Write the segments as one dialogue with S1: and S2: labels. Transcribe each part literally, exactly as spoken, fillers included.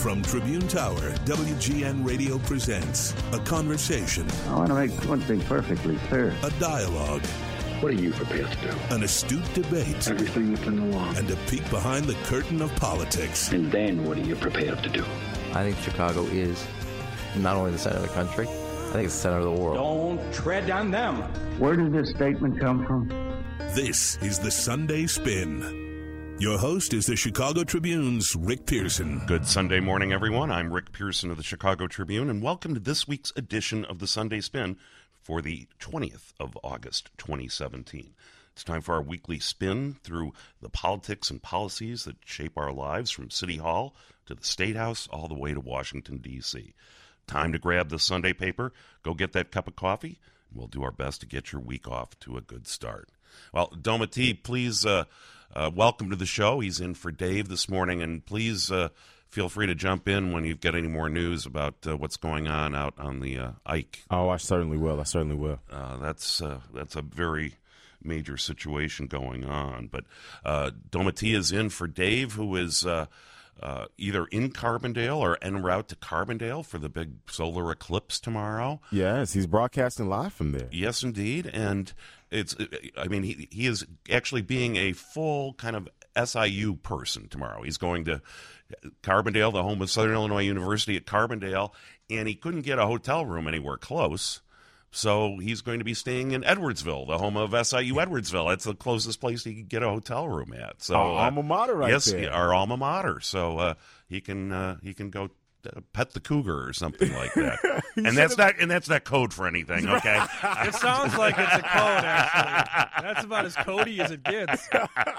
S1: From Tribune Tower, W G N Radio presents a conversation.
S2: I want to make one thing perfectly clear.
S1: A dialogue.
S3: What are you prepared to do?
S1: An astute debate.
S3: Everything within the law.
S1: And a peek behind the curtain of politics.
S3: And then what are you prepared to do?
S4: I think Chicago is not only the center of the country, I think it's the center of the world.
S5: Don't tread on them.
S2: Where did this statement come from?
S1: This is the Sunday Spin. Your host is the Chicago Tribune's Rick Pearson.
S6: Good Sunday morning, everyone. I'm Rick Pearson of the Chicago Tribune, and welcome to this week's edition of the Sunday Spin for the twentieth of August, twenty seventeen. It's time for our weekly spin through the politics and policies that shape our lives, from City Hall to the State House, all the way to Washington, D C Time to grab the Sunday paper, go get that cup of coffee, and we'll do our best to get your week off to a good start. Well, Dometi, please uh, uh, welcome to the show. He's in for Dave this morning, and please uh, feel free to jump in when you've got any more news about uh, what's going on out on the uh, Ike.
S7: Oh, I certainly will. I certainly will.
S6: Uh, that's uh, that's a very major situation going on. But uh, Dometi is in for Dave, who is uh, uh, either in Carbondale or en route to Carbondale for the big solar eclipse tomorrow.
S7: Yes, he's broadcasting live from there.
S6: Yes, indeed. And it's, I mean, he, he is actually being a full kind of S I U person tomorrow. He's going to Carbondale, the home of Southern Illinois University at Carbondale, and he couldn't get a hotel room anywhere close. So he's going to be staying in Edwardsville, the home of S I U Edwardsville. That's the closest place he could get a hotel room at. So
S7: our alma mater, right
S6: yes,
S7: there.
S6: Yes, our alma mater. So uh, he can uh, he can go pet the cougar or something like that. and that's not and that's not code for anything. Okay,
S8: it sounds like it's a code. Actually, that's about as cody as it gets.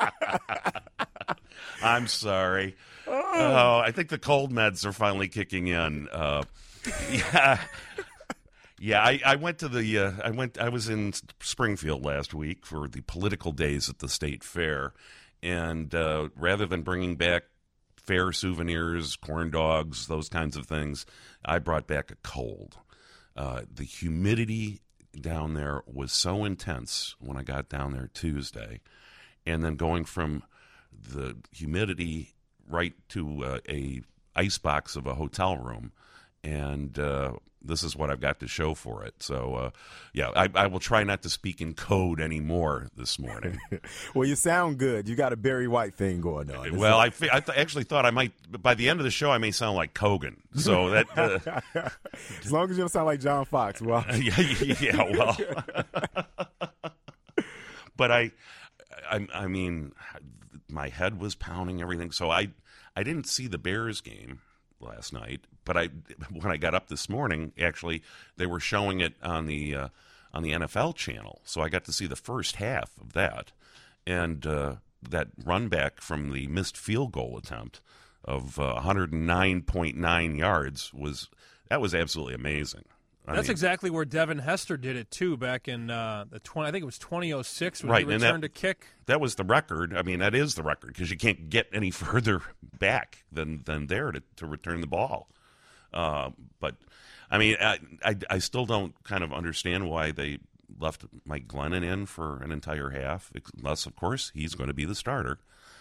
S6: I'm sorry. Oh. oh, I think the cold meds are finally kicking in. Uh, yeah. Yeah, I, I went to the uh, I went I was in Springfield last week for the political days at the state fair, and uh, rather than bringing back fair souvenirs, corn dogs, those kinds of things, I brought back a cold. Uh, the humidity down there was so intense when I got down there Tuesday, and then going from the humidity right to uh, a icebox of a hotel room, and uh, this is what I've got to show for it. So, uh, yeah, I, I will try not to speak in code anymore this morning.
S7: Well, you sound good. You got a Barry White thing going on.
S6: Well, I, I th- actually thought I might, by the end of the show, I may sound like Kogan. So that, uh,
S7: as long as you don't sound like John Fox. Well,
S6: yeah, yeah, well, but I, I, I mean, my head was pounding, everything. So I, I didn't see the Bears game last night, but I when I got up this morning, actually they were showing it on the uh, on the N F L channel, so I got to see the first half of that, and uh, that run back from the missed field goal attempt of uh, one hundred nine point nine yards was that was absolutely amazing. I
S8: That's
S6: mean,
S8: exactly where Devin Hester did it too, back in uh, the twenty. I think it was twenty oh six when
S6: right,
S8: he returned
S6: and that,
S8: a kick.
S6: That was the record. I mean, that is the record because you can't get any further back than than there to, to return the ball. Uh, but I mean, I, I I still don't kind of understand why they left Mike Glennon in for an entire half, unless of course he's going to be the starter.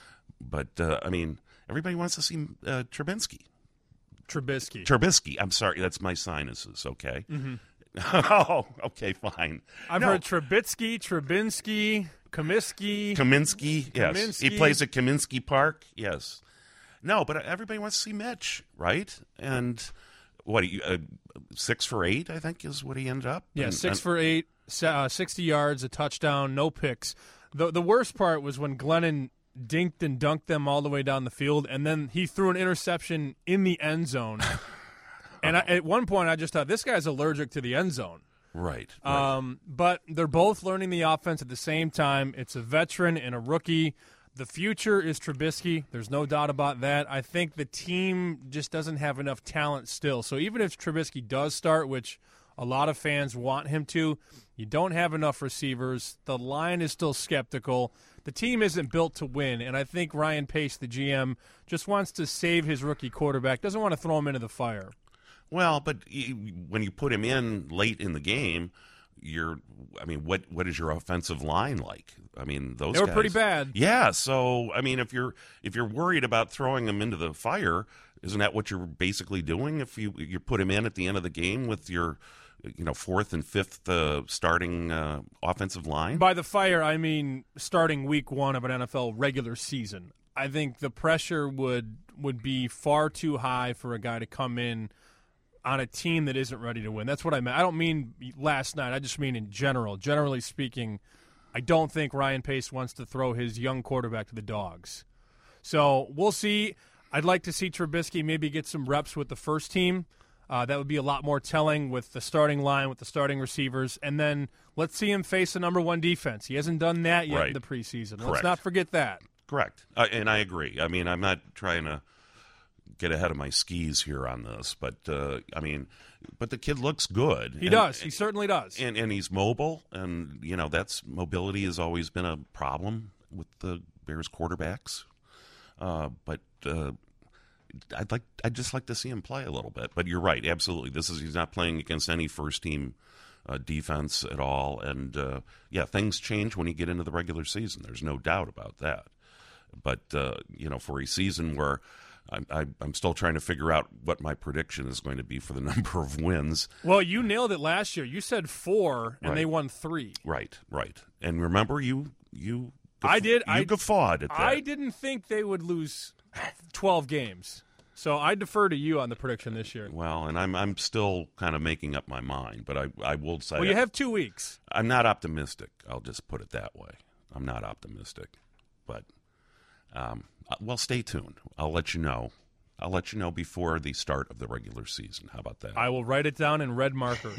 S6: But uh, I mean, everybody wants to see uh, Trubinsky.
S8: Trubisky.
S6: Trubisky. I'm sorry. That's my sinuses, okay?
S8: Mm-hmm.
S6: oh, okay, fine.
S8: I've
S6: no.
S8: heard Trubitsky, Trubinsky, Comiskey.
S6: Kaminsky, yes.
S8: Kaminsky.
S6: He plays at Kaminsky Park, yes. No, but everybody wants to see Mitch, right? And what, uh, six for eight, I think, is what he ended up?
S8: Yeah,
S6: and,
S8: six
S6: and,
S8: for eight, uh, sixty yards, a touchdown, no picks. The, the worst part was when Glennon dinked and dunked them all the way down the field, and then he threw an interception in the end zone. And I, at one point, I just thought, this guy's allergic to the end zone.
S6: Right, right.
S8: Um, but they're both learning the offense at the same time. It's a veteran and a rookie. The future is Trubisky. There's no doubt about that. I think the team just doesn't have enough talent still. So even if Trubisky does start, which a lot of fans want him to, you don't have enough receivers. The line is still skeptical. The team isn't built to win, and I think Ryan Pace, the G M, just wants to save his rookie quarterback, doesn't want to throw him into the fire.
S6: Well, but when you put him in late in the game, you're, I mean, what what is your offensive line like? I mean, those
S8: they were
S6: guys,
S8: pretty bad.
S6: Yeah, so I mean, if you're if you're worried about throwing them into the fire, Isn't that what you're basically doing if you you put him in at the end of the game with your, you know, fourth and fifth uh, starting uh, offensive line?
S8: By the fire, I mean starting week one of an N F L regular season. I think the pressure would would be far too high for a guy to come in on a team that isn't ready to win. That's what I meant. I don't mean last night. I just mean in general. Generally speaking, I don't think Ryan Pace wants to throw his young quarterback to the dogs. So we'll see. I'd like to see Trubisky maybe get some reps with the first team. Uh, that would be a lot more telling with the starting line, with the starting receivers. And then let's see him face the number one defense. He hasn't done that yet
S6: Right.
S8: in the preseason.
S6: Correct.
S8: Let's not forget that.
S6: Correct. Uh, and I agree. I mean, I'm not trying to get ahead of my skis here on this, but, uh, I mean, but the kid looks good.
S8: He
S6: and,
S8: does. He certainly does.
S6: And, and he's mobile, and, you know, that's mobility has always been a problem with the Bears quarterbacks. Uh, but uh, I'd like, I'd just like to see him play a little bit. But you're right, absolutely. This is he's not playing against any first team uh, defense at all. And uh, yeah, things change when you get into the regular season. There's no doubt about that. But uh, you know, for a season where I'm, I, I'm still trying to figure out what my prediction is going to be for the number of wins.
S8: Well, you nailed it last year. You said four, and
S6: Right.
S8: they won three.
S6: Right, right. And remember, you you.
S8: I did.
S6: You
S8: I
S6: guffawed at that.
S8: I didn't think they would lose twelve games, so I defer to you on the prediction this year.
S6: Well, and I'm I'm still kind of making up my mind, but I I will say
S8: Well, you have two weeks.
S6: I'm not optimistic. I'll just put it that way. I'm not optimistic, but um, well, stay tuned. I'll let you know. I'll let you know before the start of the regular season. How about that?
S8: I will write it down in red marker.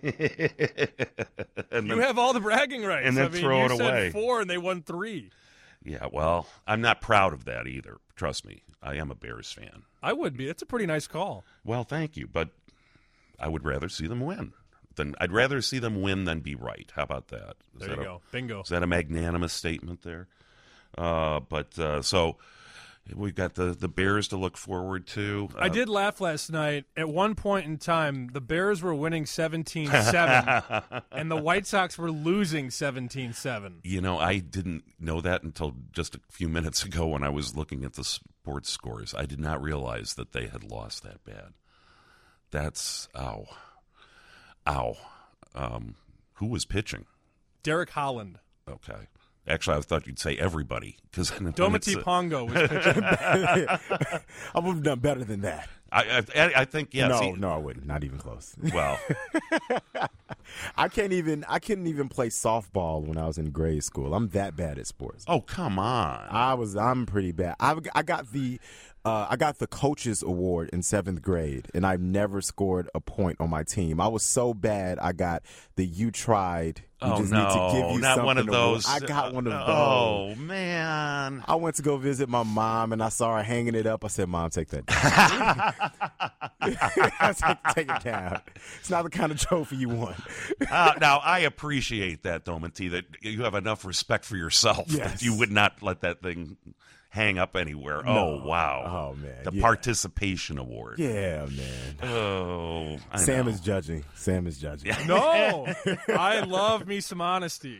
S6: and
S8: You
S6: then,
S8: have all the bragging rights.
S6: and then
S8: I mean,
S6: throw
S8: you
S6: it
S8: said
S6: away.
S8: four, and they won three.
S6: yeah, well, I'm not proud of that either. Trust me, I am a Bears fan.
S8: I would be. That's a pretty nice call.
S6: Well, thank you, but I would rather see them win. Than I'd rather see them win than be right. How about that? Is
S8: There
S6: that
S8: you
S6: a-
S8: go. Bingo.
S6: Is that a magnanimous statement there? Uh, but uh, so we've got the, the Bears to look forward to. Uh,
S8: I did laugh last night. At one point in time, the Bears were winning seventeen seven, and the White Sox were losing seventeen seven.
S6: You know, I didn't know that until just a few minutes ago when I was looking at the sports scores. I did not realize that they had lost that bad. That's, ow. Ow. Um, who was pitching?
S8: Derek Holland.
S6: Okay. Actually, I thought you'd say everybody. Because
S8: Dometi Pongo was pitching.
S7: I would have done better than that.
S6: I, I, I think, yeah.
S7: no,
S6: see-
S7: no, I wouldn't. Not even close.
S6: Well,
S7: I can't even. I couldn't even play softball when I was in grade school. I'm that bad at sports.
S6: oh, come on.
S7: I was. I'm pretty bad. I I got the. Uh, I got the coaches award in seventh grade, and I've never scored a point on my team. I was so bad. I got the "you tried." We
S6: Oh,
S7: just
S6: no,
S7: need to give you
S6: not one of
S7: something award.
S6: those.
S7: I got one of those.
S6: Oh, man.
S7: I went to go visit my mom, and I saw her hanging it up. I said, "Mom, take that down." I said, "Take it down. It's not the kind of trophy you want."
S6: Uh, now, I appreciate that, Domenti, that you have enough respect for yourself that
S7: Yes.
S6: you would not let that thing hang up anywhere. Oh, wow.
S7: Oh, man.
S6: The
S7: Yeah.
S6: participation award.
S7: Yeah, man.
S6: Oh, I
S7: Sam
S6: know.
S7: is judging. Sam is judging.
S8: No, I love me some honesty.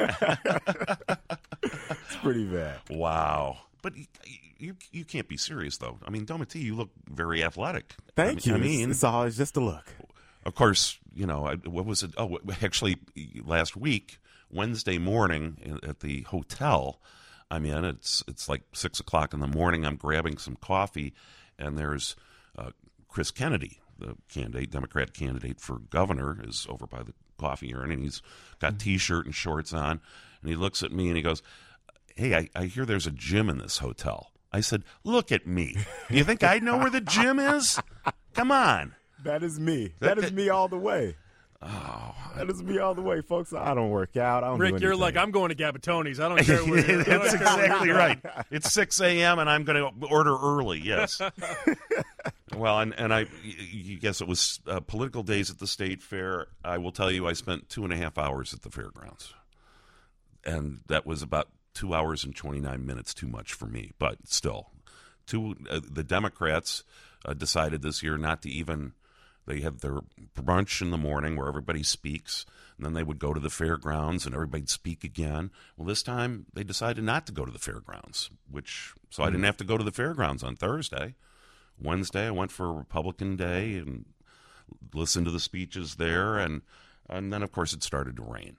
S7: It's pretty bad.
S6: Wow. But you, you you can't be serious, though. I mean, Domenti, you look very athletic.
S7: Thank
S6: I
S7: you.
S6: mean, I
S7: It's-
S6: mean
S7: it's always just a look.
S6: of course, you know, I- what was it? Oh, actually, last week, Wednesday morning at the hotel I'm in, it's it's like six o'clock in the morning. I'm grabbing some coffee, and there's uh, Chris Kennedy, the candidate, Democrat candidate for governor, is over by the coffee urn, and he's got T-shirt and shorts on, and he looks at me and he goes, "Hey, I, I hear there's a gym in this hotel." I said, "Look at me. You think I know where the gym is? Come on."
S7: That is me.
S6: That-
S7: That is me all the way.
S6: Oh,
S7: That is me all the way, folks. I don't work out. I don't
S8: Rick,
S7: do
S8: you're
S7: anything.
S8: like, I'm going to Gabatoni's. I don't care where you're. I don't
S6: That's
S8: care where
S6: exactly
S8: you're
S6: right. It's six a.m. and I'm going to order early, yes. Well, and, and I, you guess it was uh, political days at the state fair. I will tell you I spent two and a half hours at the fairgrounds. And that was about two hours and twenty-nine minutes too much for me. But still, two, uh, the Democrats uh, decided this year not to even... They had their brunch in the morning where everybody speaks, and then they would go to the fairgrounds and everybody'd speak again. Well, this time they decided not to go to the fairgrounds, which so I didn't have to go to the fairgrounds on Thursday, Wednesday, I went for Republican Day and listened to the speeches there, and and then, of course, it started to rain.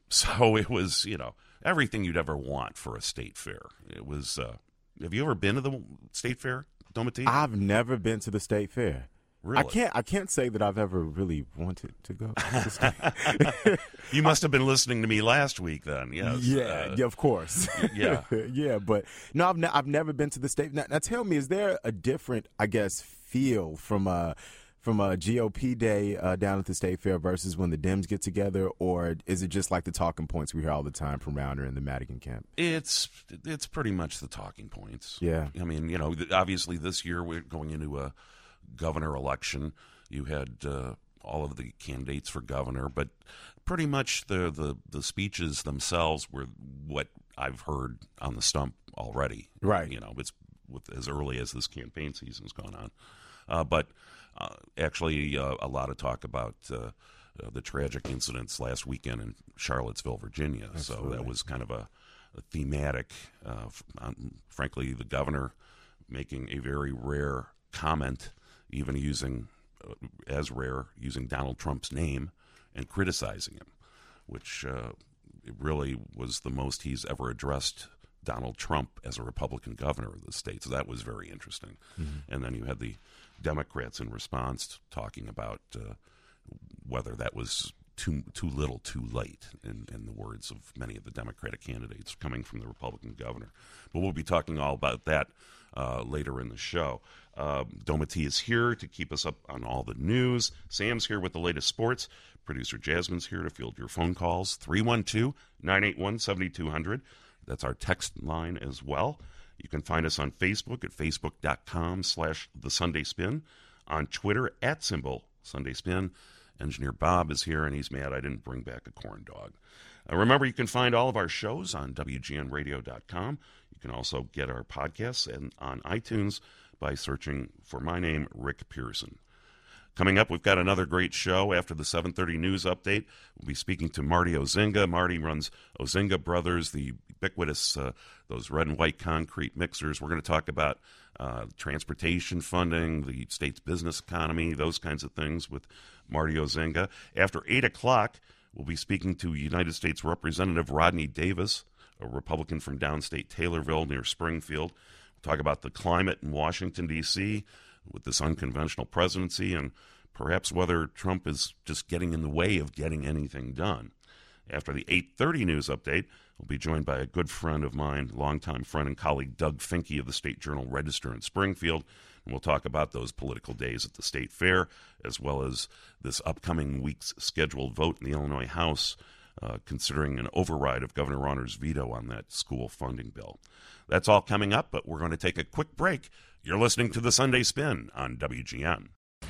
S6: So it was, you know, everything you'd ever want for a state fair. It was, uh, have you ever been to the state fair, Domati?
S7: I've never been to the state fair.
S6: Really?
S7: I can't. I can't say that I've ever really wanted to go. To the state.
S6: You must have been listening to me last week, then. Yes.
S7: Yeah.
S6: Uh,
S7: yeah. Of course.
S6: Yeah.
S7: Yeah. But no, I've ne- I've never been to the state. Now, now, tell me, is there a different, I guess, feel from a from a G O P day uh, down at the state fair versus when the Dems get together, or is it just like the talking points we hear all the time from Rauner and the Madigan camp?
S6: It's it's pretty much the talking points.
S7: Yeah.
S6: I mean, you know, th- obviously this year we're going into a governor election. You had uh, all of the candidates for governor, but pretty much the, the, the speeches themselves were what I've heard on the stump already.
S7: Right.
S6: You know, it's with, as early as this campaign season's gone on. Uh, but uh, actually uh, a lot of talk about uh, uh, the tragic incidents last weekend in Charlottesville, Virginia. Absolutely. So that was kind of a, a thematic, uh, f- um, frankly, the governor making a very rare comment, even using, uh, as rare, using Donald Trump's name and criticizing him, which uh, it really was the most he's ever addressed Donald Trump as a Republican governor of the state. So that was very interesting. Mm-hmm. And then you had the Democrats in response talking about uh, whether that was too too little, too late, in, in the words of many of the Democratic candidates coming from the Republican governor. But we'll be talking all about that uh, later in the show. Uh, Domati is here to keep us up on all the news. Sam's here with the latest sports. Producer Jasmine's here to field your phone calls. three one two, nine eight one, seven two zero zero. That's our text line as well. You can find us on Facebook at facebook.com slash The Sunday Spin. On Twitter at symbol Sunday Spin. Engineer Bob is here, and he's mad I didn't bring back a corn dog. Uh, remember, you can find all of our shows on W G N radio dot com. You can also get our podcasts and on iTunes by searching for my name, Rick Pearson. Coming up, we've got another great show. After the seven thirty news update, we'll be speaking to Marty Ozinga. Marty runs Ozinga Brothers, the ubiquitous, uh, those red and white concrete mixers. We're going to talk about uh, transportation funding, the state's business economy, those kinds of things with Marty Ozinga. After eight o'clock, we'll be speaking to United States Representative Rodney Davis, a Republican from downstate Taylorville near Springfield. We'll talk about the climate in Washington, D C with this unconventional presidency and perhaps whether Trump is just getting in the way of getting anything done. After the eight thirty news update, we'll be joined by a good friend of mine, longtime friend and colleague Doug Finke of the State Journal-Register in Springfield, and we'll talk about those political days at the state fair, as well as this upcoming week's scheduled vote in the Illinois House, uh, considering an override of Governor Rauner's veto on that school funding bill. That's all coming up, but we're going to take a quick break. You're listening to The Sunday Spin on W G N.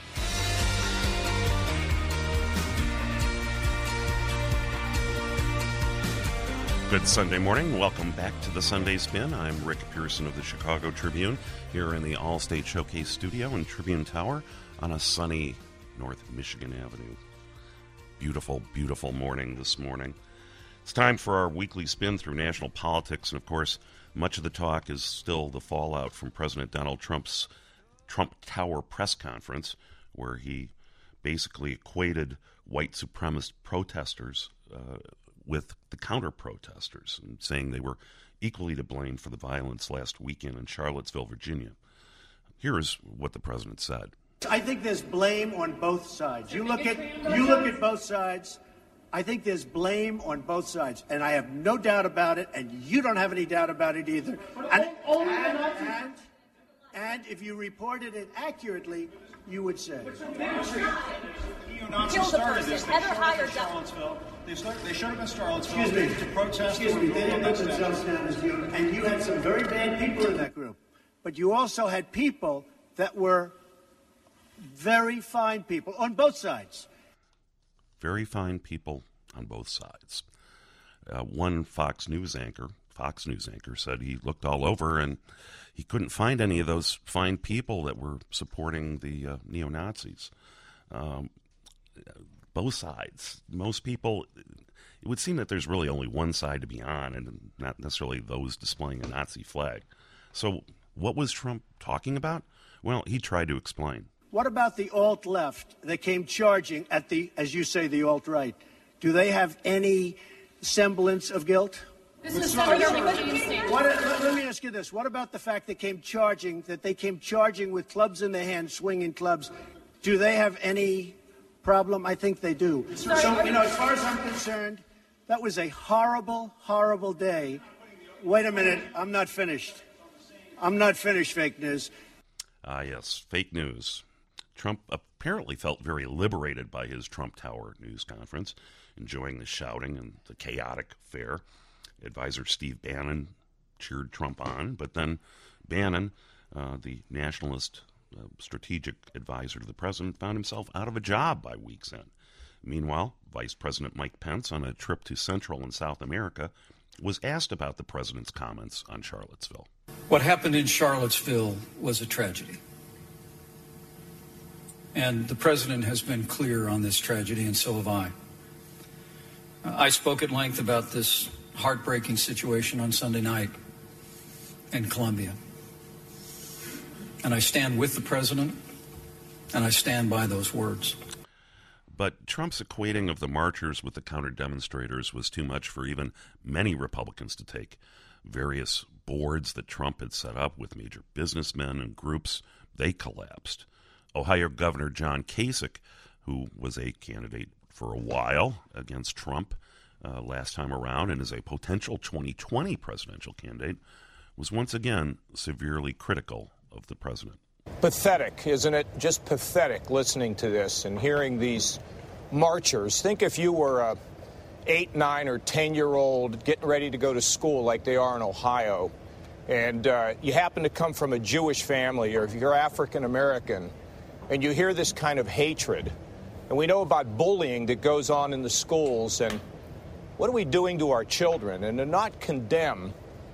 S6: Good Sunday morning. Welcome back to The Sunday Spin. I'm Rick Pearson of the Chicago Tribune here in the All-State Showcase studio in Tribune Tower on a sunny North Michigan Avenue. Beautiful, beautiful morning this morning. It's time for our weekly spin through national politics, and of course, much of the talk is still the fallout from President Donald Trump's Trump Tower press conference, where he basically equated white supremacist protesters uh, with the counter-protesters, and saying they were equally to blame for the violence last weekend in Charlottesville, Virginia. Here is what the president said.
S5: I think there's blame on both sides. You look at you look at both sides. I think there's blame on both sides, and I have no doubt about it, and you don't have any doubt about it either. And, and, and, and if you reported it accurately, you would say.
S9: Neo-Nazis started this. They showed up in Charlottesville. They, start, they showed up in Charlottesville
S5: Excuse me.
S9: to protest.
S5: Excuse me. They didn't put themselves down as you, and you had some very bad people in that group. But you also had people that were very fine people on both sides.
S6: Very fine people on both sides. Uh, one Fox News anchor, Fox News anchor, said he looked all over and he couldn't find any of those fine people that were supporting the uh, neo-Nazis. Um, both sides. Most people, it would seem that there's really only one side to be on, and not necessarily those displaying a Nazi flag. So what was Trump talking about? Well, he tried to explain.
S5: What about the alt-left that came charging at the, as you say, the alt-right? Do they have any semblance of guilt?
S9: This is not your statement.
S5: What, let, let me ask you this. What about the fact they came charging, that they came charging with clubs in their hands, swinging clubs? Do they have any problem? I think they do. So, you know, as far as I'm concerned, that was a horrible, horrible day. Wait a minute. I'm not finished. I'm not finished, fake news.
S6: Ah, yes, fake news. Trump apparently felt very liberated by his Trump Tower news conference, enjoying the shouting and the chaotic fare. Advisor Steve Bannon cheered Trump on, but then Bannon, uh, the nationalist uh, strategic advisor to the president, found himself out of a job by week's end. Meanwhile, Vice President Mike Pence, on a trip to Central and South America, was asked about the president's comments on Charlottesville.
S10: What happened in Charlottesville was a tragedy. And the president has been clear on this tragedy, and so have I. Uh, I spoke at length about this heartbreaking situation on Sunday night in Colombia. And I stand with the president, and I stand by those words.
S6: But Trump's equating of the marchers with the counter-demonstrators was too much for even many Republicans to take. Various boards that Trump had set up with major businessmen and groups, they collapsed. Ohio Governor John Kasich, who was a candidate for a while against Trump uh, last time around and is a potential twenty twenty presidential candidate, was once again severely critical of the president.
S11: Pathetic, isn't it? Just pathetic listening to this and hearing these marchers. Think if you were a eight, nine, or ten-year-old getting ready to go to school like they are in Ohio, and uh, you happen to come from a Jewish family, or if you're African-American, and you hear this kind of hatred. And we know about bullying that goes on in the schools, and what are we doing to our children? And to not condemn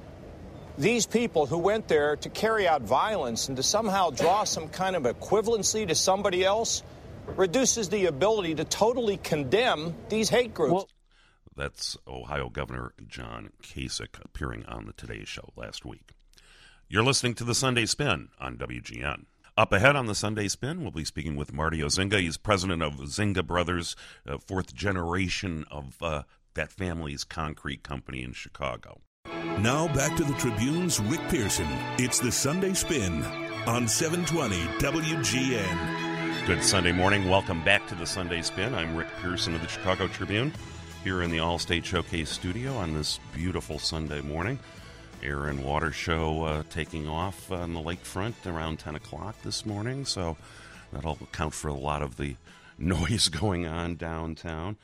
S11: these people who went there to carry out violence and to somehow draw some kind of equivalency to somebody else reduces the ability to totally condemn these hate groups. Well,
S6: that's Ohio Governor John Kasich appearing on the Today Show last week. You're listening to the Sunday Spin on W G N. Up ahead on the Sunday Spin, we'll be speaking with Marty Ozinga. He's president of Zinga Brothers, uh, fourth generation of uh, that family's concrete company in Chicago.
S1: Now back to the Tribune's Rick Pearson. It's the Sunday Spin on seven twenty W G N.
S6: Good Sunday morning. Welcome back to the Sunday Spin. I'm Rick Pearson of the Chicago Tribune here in the All-State Showcase studio on this beautiful Sunday morning. Air and Water Show uh, taking off on the lakefront around ten o'clock this morning, so that'll account for a lot of the noise going on downtown.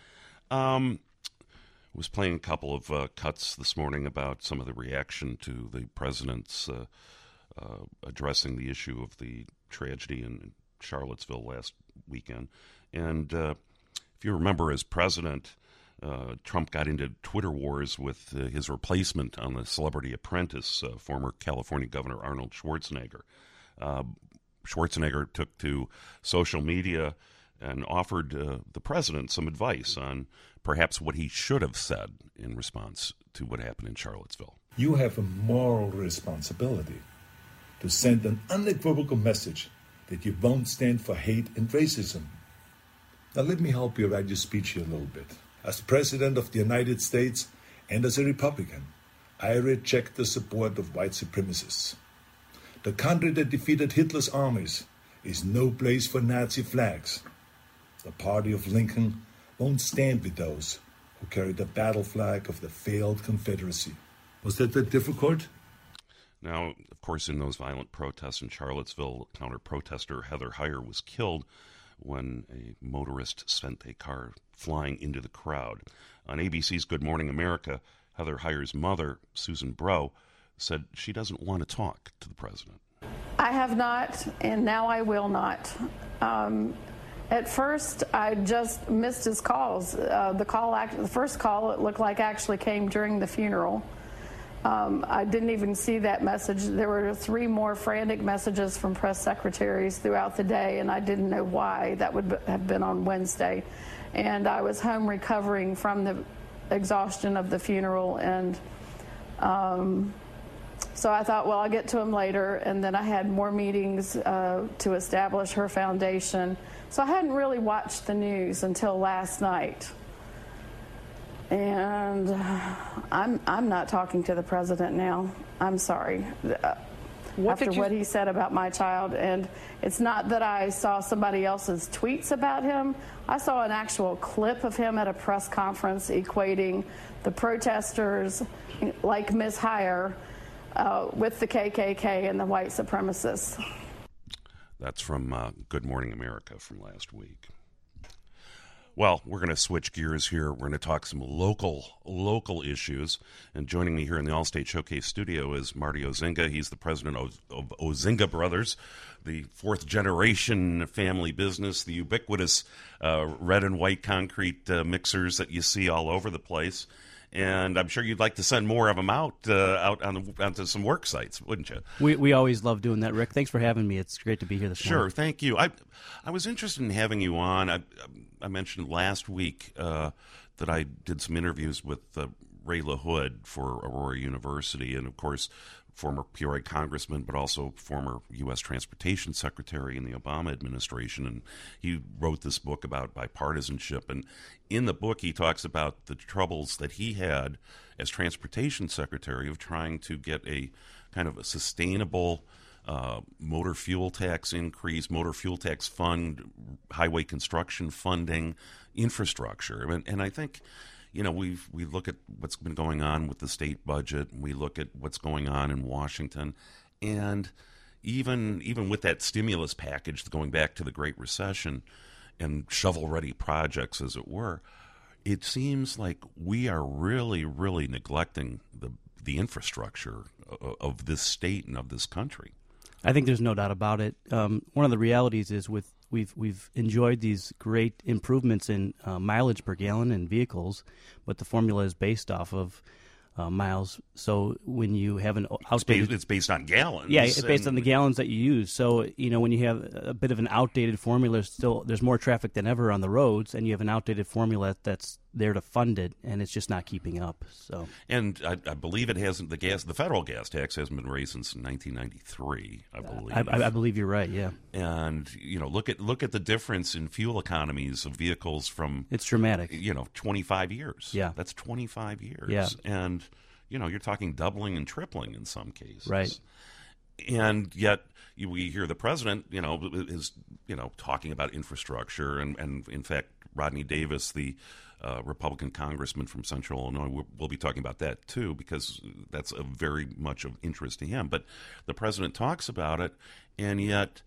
S6: Um, was playing a couple of uh, cuts this morning about some of the reaction to the president's uh, uh, addressing the issue of the tragedy in Charlottesville last weekend. And uh, if you remember, as president, uh, Trump got into Twitter wars with uh, his replacement on the Celebrity Apprentice, uh, former California Governor Arnold Schwarzenegger. Uh, Schwarzenegger took to social media and offered uh, the president some advice on perhaps what he should have said in response to what happened in Charlottesville.
S12: You have a moral responsibility to send an unequivocal message that you won't stand for hate and racism. Now let me help you write your speech here a little bit. As President of the United States and as a Republican, I reject the support of white supremacists. The country that defeated Hitler's armies is no place for Nazi flags. The party of Lincoln won't stand with those who carry the battle flag of the failed Confederacy. Was that that difficult?
S6: Now, of course, in those violent protests in Charlottesville, counter-protester Heather Heyer was killed when a motorist sent a car flying into the crowd. On A B C's Good Morning America, Heather Heyer's mother, Susan Bro, said she doesn't want to talk to the president.
S13: I have not, and now I will not. Um, at first, I just missed his calls. Uh, the call, act- the first call, it looked like actually came during the funeral. Um, I didn't even see that message. There were three more frantic messages from press secretaries throughout the day, and I didn't know why. That would have been on Wednesday. And I was home recovering from the exhaustion of the funeral, and um, So I thought, well, I'll get to him later. And then I had more meetings uh, to establish her foundation. So I hadn't really watched the news until last night. And I'm I'm not talking to the president now. I'm sorry. Uh,
S14: what
S13: after
S14: you...
S13: what he said about my child. And it's not that I saw somebody else's tweets about him. I saw an actual clip of him at a press conference equating the protesters like Miz Heyer uh, with the K K K and the white supremacists.
S6: That's from uh, Good Morning America from last week. Well, we're going to switch gears here. We're going to talk some local local issues. And joining me here in the Allstate Showcase studio is Marty Ozinga. He's the president of, of Ozinga Brothers, the fourth generation family business, the ubiquitous uh, red and white concrete uh, mixers that you see all over the place. And I'm sure you'd like to send more of them out uh, out on the, onto some work sites, wouldn't you?
S14: We we always love doing that, Rick. Thanks for having me. It's great to be here this
S6: sure,
S14: morning.
S6: Sure, thank you. I I was interested in having you on. I, I mentioned last week uh, that I did some interviews with uh, Ray LaHood for Aurora University, and of course, former Peoria congressman, but also former U S Transportation Secretary in the Obama administration. And he wrote this book about bipartisanship. And in the book, he talks about the troubles that he had as Transportation Secretary of trying to get a kind of a sustainable uh, motor fuel tax increase, motor fuel tax fund, highway construction funding, infrastructure. And, and I think, you know, we we look at what's been going on with the state budget, and we look at what's going on in Washington, and even even with that stimulus package going back to the Great Recession and shovel-ready projects, as it were, it seems like we are really, really neglecting the the infrastructure of, of this state and of this country.
S14: I think there's no doubt about it. Um, one of the realities is with We've we've enjoyed these great improvements in uh, mileage per gallon in vehicles, but the formula is based off of uh, miles. So when you have an outdated,
S6: it's based, it's based on gallons.
S14: Yeah, it's based
S6: and,
S14: on the gallons that you use. So you know when you have a bit of an outdated formula, still there's more traffic than ever on the roads, and you have an outdated formula that's there to fund it, and it's just not keeping up. So
S6: and I, I believe it hasn't the gas the federal gas tax hasn't been raised since nineteen ninety-three. I believe.
S14: I, I, I believe you're right. Yeah.
S6: And you know, look at look at the difference in fuel economies of vehicles from
S14: it's dramatic.
S6: You know, twenty-five years.
S14: Yeah,
S6: that's twenty-five years.
S14: Yeah,
S6: and you know, you're talking doubling and tripling in some cases.
S14: Right.
S6: And yet you, we hear the president, you know, is you know talking about infrastructure, and, and in fact, Rodney Davis, the uh, Republican congressman from Central Illinois, we'll, we'll be talking about that too, because that's a very much of interest to him. But the president talks about it, and yet,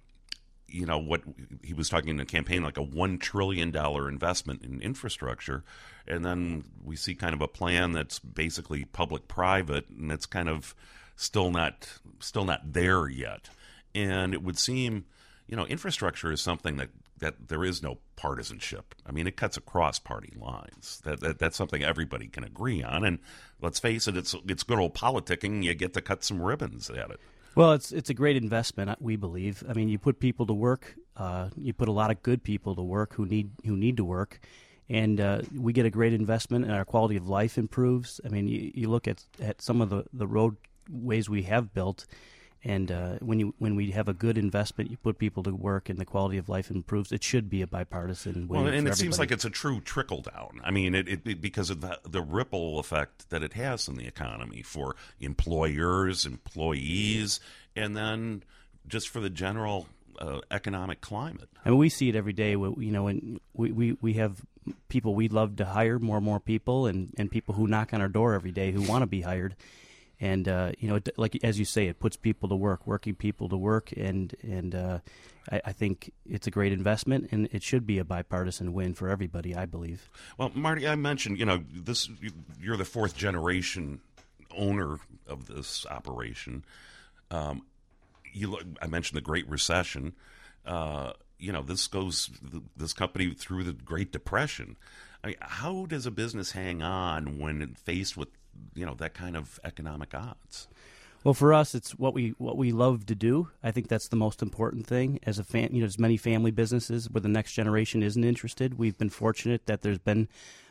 S6: you know, what he was talking in the campaign, like a one trillion dollar investment in infrastructure, and then we see kind of a plan that's basically public-private, and it's kind of still not still not there yet. And it would seem, you know, infrastructure is something that, that there is no partisanship. I mean, it cuts across party lines. That, that that's something everybody can agree on. And let's face it, it's it's good old politicking. You get to cut some ribbons at it.
S14: Well, it's it's a great investment, we believe. I mean, you put people to work. Uh, you put a lot of good people to work who need who need to work, and uh, we get a great investment, and our quality of life improves. I mean, you, you look at, at some of the, the roadways we have built, and uh, when you when we have a good investment, you put people to work, and the quality of life improves. It should be a bipartisan win.
S6: Well, and
S14: for
S6: it
S14: everybody.
S6: seems like it's a true trickle down. I mean, it, it because of the, the ripple effect that it has in the economy for employers, employees, and then just for the general uh, economic climate.
S14: I mean, we see it every day. You know, when we, we, we have people we'd love to hire, more and more people, and, and people who knock on our door every day who want to be hired. And, uh, you know, it, like as you say, it puts people to work, working people to work, and and uh, I, I think it's a great investment, and it should be a bipartisan win for everybody, I believe.
S6: Well, Marty, I mentioned, you know, this you're the fourth generation owner of this operation. Um, you look, I mentioned the Great Recession. Uh, you know, this goes this company through the Great Depression. I mean, how does a business hang on when faced with, you know, that kind of economic odds?
S14: Well, for us, it's what we what we love to do. I think that's the most important thing. As a fan, you know, there's many family businesses where the next generation isn't interested. We've been fortunate that there's been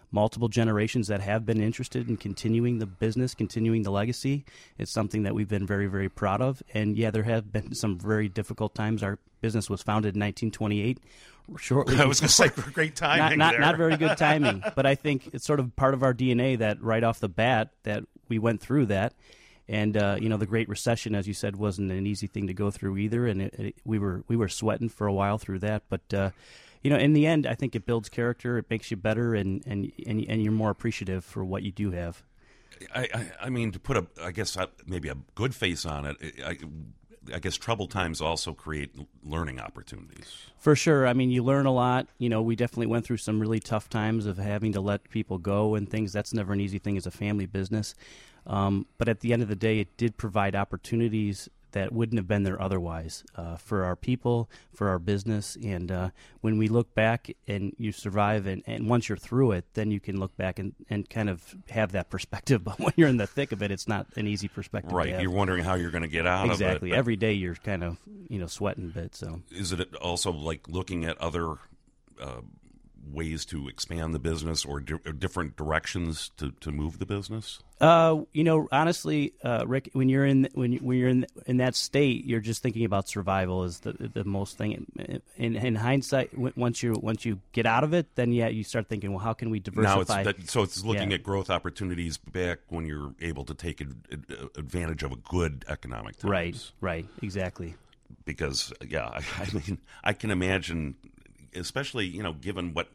S14: multiple generations that have been interested in continuing the business, continuing the legacy. It's something that we've been very, very proud of. And, yeah, there have been some very difficult times. Our business was founded in nineteen twenty-eight. Shortly
S6: I was going to say, great timing
S14: not, not,
S6: there.
S14: not very good timing. But I think it's sort of part of our D N A that right off the bat that we went through that. And, uh, you know, the Great Recession, as you said, wasn't an easy thing to go through either. And it, it, we were we were sweating for a while through that. But, uh, you know, in the end, I think it builds character. It makes you better, and, and, and, and you're more appreciative for what you do have.
S6: I, I, I mean, to put a, I guess, uh, maybe a good face on it, I, I guess troubled times also create learning opportunities.
S14: For sure. I mean, you learn a lot. You know, we definitely went through some really tough times of having to let people go and things. That's never an easy thing as a family business. Um, but at the end of the day, it did provide opportunities that wouldn't have been there otherwise uh, for our people, for our business. And uh, when we look back and you survive, and, and once you're through it, then you can look back and, and kind of have that perspective. But when you're in the thick of it, it's not an easy perspective.
S6: Right.
S14: to have.
S6: You're wondering how you're going to get out
S14: exactly.
S6: of it.
S14: Exactly. Every day you're kind of, you know, sweating a bit. So
S6: is it also like looking at other uh, ways to expand the business or di- different directions to, to move the business?
S14: Uh, you know, honestly, uh, Rick, when you're in when you, when you're in in that state, you're just thinking about survival is the the most thing. In, in hindsight, once you once you get out of it, then yeah, you start thinking, well, how can we diversify?
S6: Now it's that, so it's looking
S14: yeah.
S6: at growth opportunities back when you're able to take ad, ad, advantage of a good economic times.
S14: Right, right, exactly.
S6: Because yeah, I, I mean, I can imagine, especially you know, given what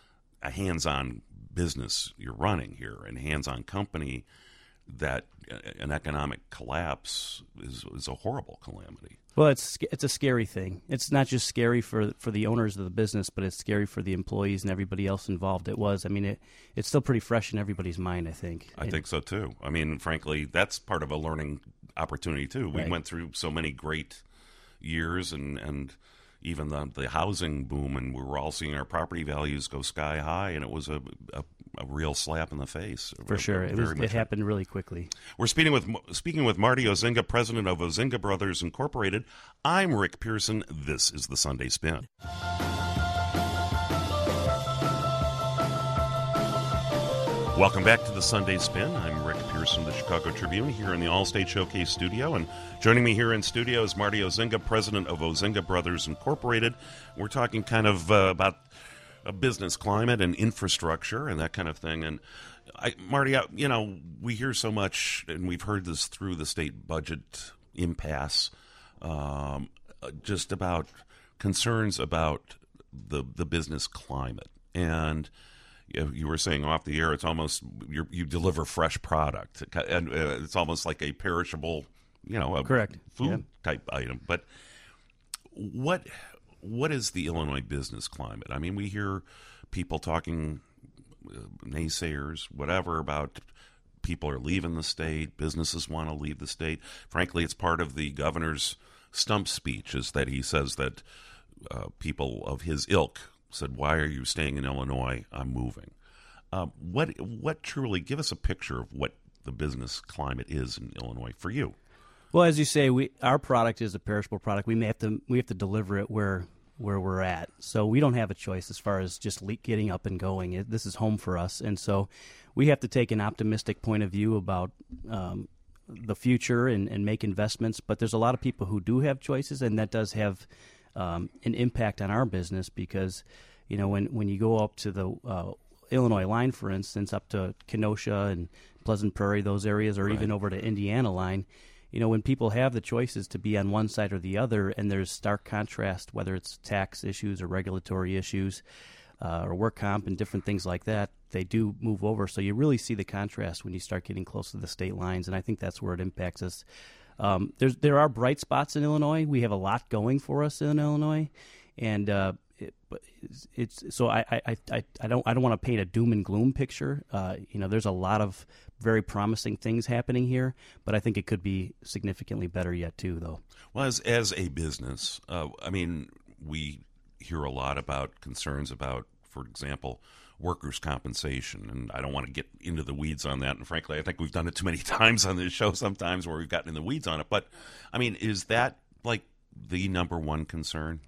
S6: a hands-on business you're running here and hands-on company, that an economic collapse is is a horrible calamity.
S14: Well, it's it's a scary thing. It's not just scary for for the owners of the business, but it's scary for the employees and everybody else involved. It was. I mean, it it's still pretty fresh in everybody's mind, I think.
S6: I
S14: and,
S6: think so too. I mean, frankly, that's part of a learning opportunity too. We
S14: right.
S6: went through so many great years and and even the the housing boom, and we were all seeing our property values go sky high, and it was a a, a real slap in the face.
S14: For sure, it was. It happened really quickly.
S6: We're speaking with speaking with Marty Ozinga, president of Ozinga Brothers Incorporated. I'm Rick Pearson. This is the Sunday Spin. Welcome back to the Sunday Spin. I'm Rick Pearson of the Chicago Tribune here in the Allstate Showcase studio. And joining me here in studio is Marty Ozinga, president of Ozinga Brothers Incorporated. We're talking kind of uh, about a business climate and infrastructure and that kind of thing. And I, Marty, I, you know, we hear so much, and we've heard this through the state budget impasse, um, just about concerns about the the business climate. And you were saying off the air, it's almost you're, you deliver fresh product, and uh, it's almost like a perishable, you know, a
S14: correct
S6: food
S14: yeah.
S6: type item. But what what is the Illinois business climate? I mean, we hear people talking, uh, naysayers, whatever, about people are leaving the state, businesses want to leave the state. Frankly, it's part of the governor's stump speech is that he says that uh, people of his ilk said, "Why are you staying in Illinois? I'm moving." Uh, what what truly, give us a picture of what the business climate is in Illinois for you.
S14: Well, as you say, we our product is a perishable product. We may have to we have to deliver it where where we're at. So we don't have a choice as far as just getting up and going. It, this is home for us, and so we have to take an optimistic point of view about um, the future and, and make investments. But there's a lot of people who do have choices, and that does have Um, an impact on our business because, you know, when, when you go up to the uh, Illinois line, for instance, up to Kenosha and Pleasant Prairie, those areas, or right. even over to Indiana line, you know, when people have the choices to be on one side or the other, and there's stark contrast, whether it's tax issues or regulatory issues uh, or work comp and different things like that, they do move over. So you really see the contrast when you start getting close to the state lines, and I think that's where it impacts us. Um, there's there are bright spots in Illinois. We have a lot going for us in Illinois, and uh, it, it's, it's so I, I, I, I don't I don't want to paint a doom and gloom picture. Uh, you know, there's a lot of very promising things happening here, but I think it could be significantly better yet too, though.
S6: Well, as as a business, uh, I mean, we hear a lot about concerns about, for example, workers' compensation, and I don't want to get into the weeds on that. And frankly, I think we've done it too many times on this show sometimes where we've gotten in the weeds on it. But, I mean, is that like the number one concern?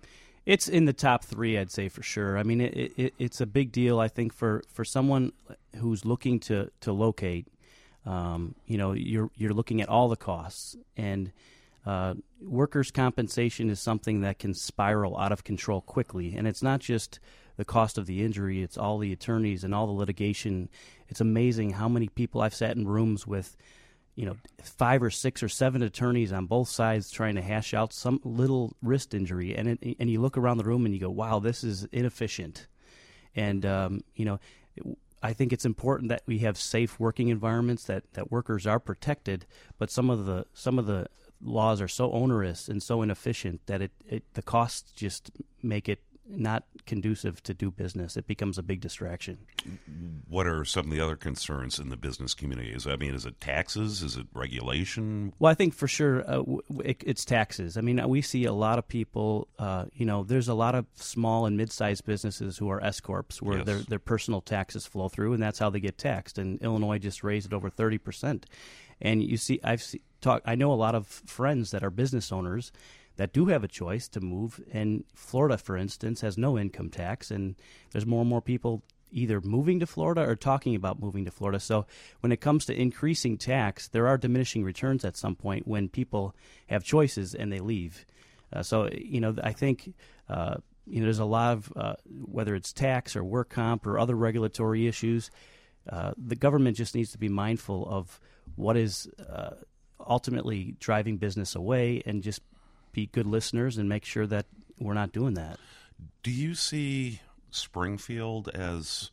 S14: It's in the top three, I'd say, for sure. I mean, it, it, it's a big deal, I think, for, for someone who's looking to, to locate. Um, you know, you're you're looking at all the costs, and uh, workers' compensation is something that can spiral out of control quickly. And it's not just the cost of the injury; it's all the attorneys and all the litigation. It's amazing how many people I've sat in rooms with, you know, five or six or seven attorneys on both sides trying to hash out some little wrist injury, and it, and you look around the room and you go, "Wow, this is inefficient." And um, you know. It, I think it's important that we have safe working environments, that, that workers are protected, but some of the some of the laws are so onerous and so inefficient that it, it the costs just make it not conducive to do business. It becomes a big distraction.
S6: What are some of the other concerns in the business community? Is I mean, is it taxes? Is it regulation?
S14: Well, I think for sure uh, w- it, it's taxes. I mean, we see a lot of people. Uh, you know, there's a lot of small and mid-sized businesses who are S corps where
S6: Yes.
S14: their their personal taxes flow through, and that's how they get taxed. And Illinois just raised it over thirty percent. And you see, I've see, talk. I know a lot of friends that are business owners that do have a choice to move. And Florida, for instance, has no income tax, and there's more and more people either moving to Florida or talking about moving to Florida. So when it comes to increasing tax, there are diminishing returns at some point when people have choices and they leave. Uh, so, you know, I think, uh, you know, there's a lot of, uh, whether it's tax or work comp or other regulatory issues, uh, the government just needs to be mindful of what is uh, ultimately driving business away and just be good listeners and make sure that we're not doing that.
S6: Do you see Springfield as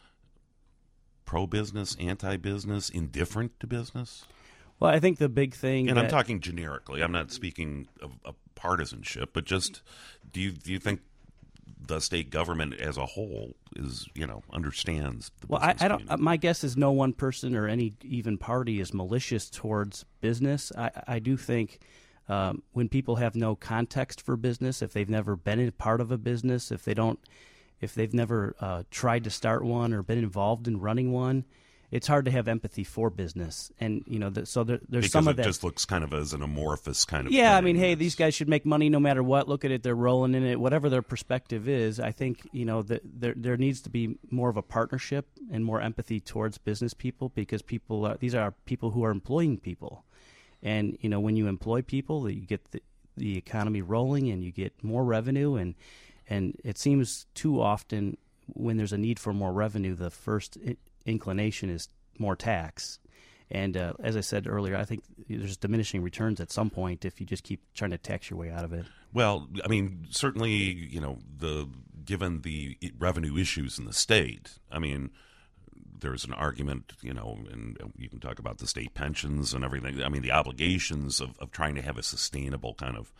S6: pro-business, anti-business, indifferent to business?
S14: Well, I think the big thing,
S6: and
S14: that,
S6: I'm talking generically. I'm not speaking of, of partisanship, but just do you do you think the state government as a whole is, you know, understands the
S14: well, I,
S6: business
S14: I don't.
S6: community?
S14: My guess is no one person or any even party is malicious towards business. I, I do think. Um, when people have no context for business, if they've never been a part of a business, if they don't, if they've never uh, tried to start one or been involved in running one, it's hard to have empathy for business. And you know, the, so there, there's
S6: because
S14: some
S6: it
S14: of that.
S6: just looks kind of as an amorphous kind of.
S14: Yeah, I
S6: thing.
S14: mean, hey, these guys should make money no matter what. Look at it; they're rolling in it. Whatever their perspective is, I think you know that there there needs to be more of a partnership and more empathy towards business people, because people are, these are people who are employing people. And, you know, when you employ people, you get the, the economy rolling and you get more revenue. And, and it seems too often when there's a need for more revenue, the first I- inclination is more tax. And uh, as I said earlier, I think there's diminishing returns at some point if you just keep trying to tax your way out of it.
S6: Well, I mean, certainly, you know, the given the revenue issues in the state, I mean, there's an argument, you know, and you can talk about the state pensions and everything. I mean, the obligations of, of trying to have a sustainable kind of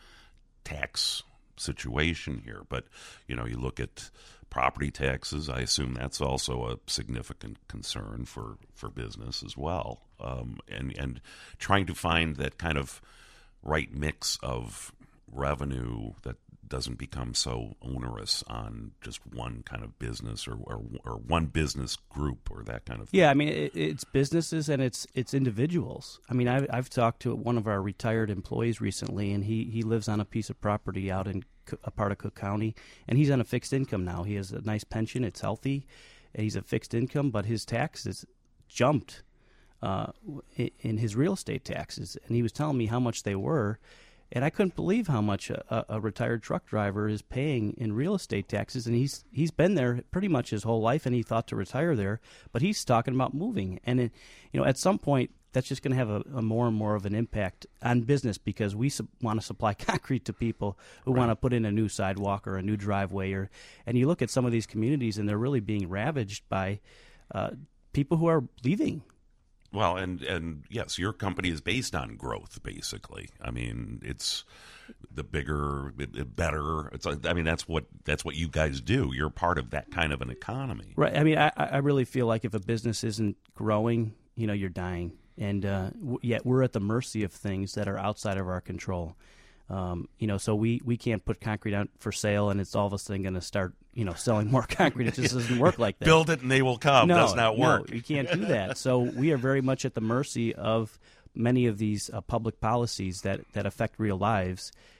S6: tax situation here. But, you know, you look at property taxes, I assume that's also a significant concern for, for business as well. Um, and, and trying to find that kind of right mix of revenue that doesn't become so onerous on just one kind of business or, or or one business group or that kind of thing.
S14: Yeah, I mean, it, it's businesses and it's it's individuals. I mean, I've, I've talked to one of our retired employees recently, and he, he lives on a piece of property out in a part of Cook County, and he's on a fixed income now. He has a nice pension. It's healthy. And he's a fixed income, but his taxes jumped uh, in his real estate taxes, and he was telling me how much they were. And I couldn't believe how much a, a retired truck driver is paying in real estate taxes. And he's he's been there pretty much his whole life, and he thought to retire there. But he's talking about moving. And, it, you know, at some point, that's just going to have a, a more and more of an impact on business, because we su- want to supply concrete to people who
S6: Right.
S14: want to put in a new sidewalk or a new driveway. Or, and you look at some of these communities, and they're really being ravaged by uh, people who are leaving.
S6: Well, and, and yes, your company is based on growth, basically. I mean, it's the bigger, the better. It's like, I mean, that's what that's what you guys do. You're part of that kind of an economy.
S14: Right. I mean, I, I really feel like if a business isn't growing, you know, you're dying. And uh, w- yet we're at the mercy of things that are outside of our control. Um, you know, so we, we can't put concrete out for sale and it's all of a sudden going to start, you know, selling more concrete. It just doesn't work like that.
S6: Build it and they will come.
S14: No,
S6: Does not work.
S14: No, you can't do that. So we are very much at the mercy of many of these uh, public policies that, that affect real lives.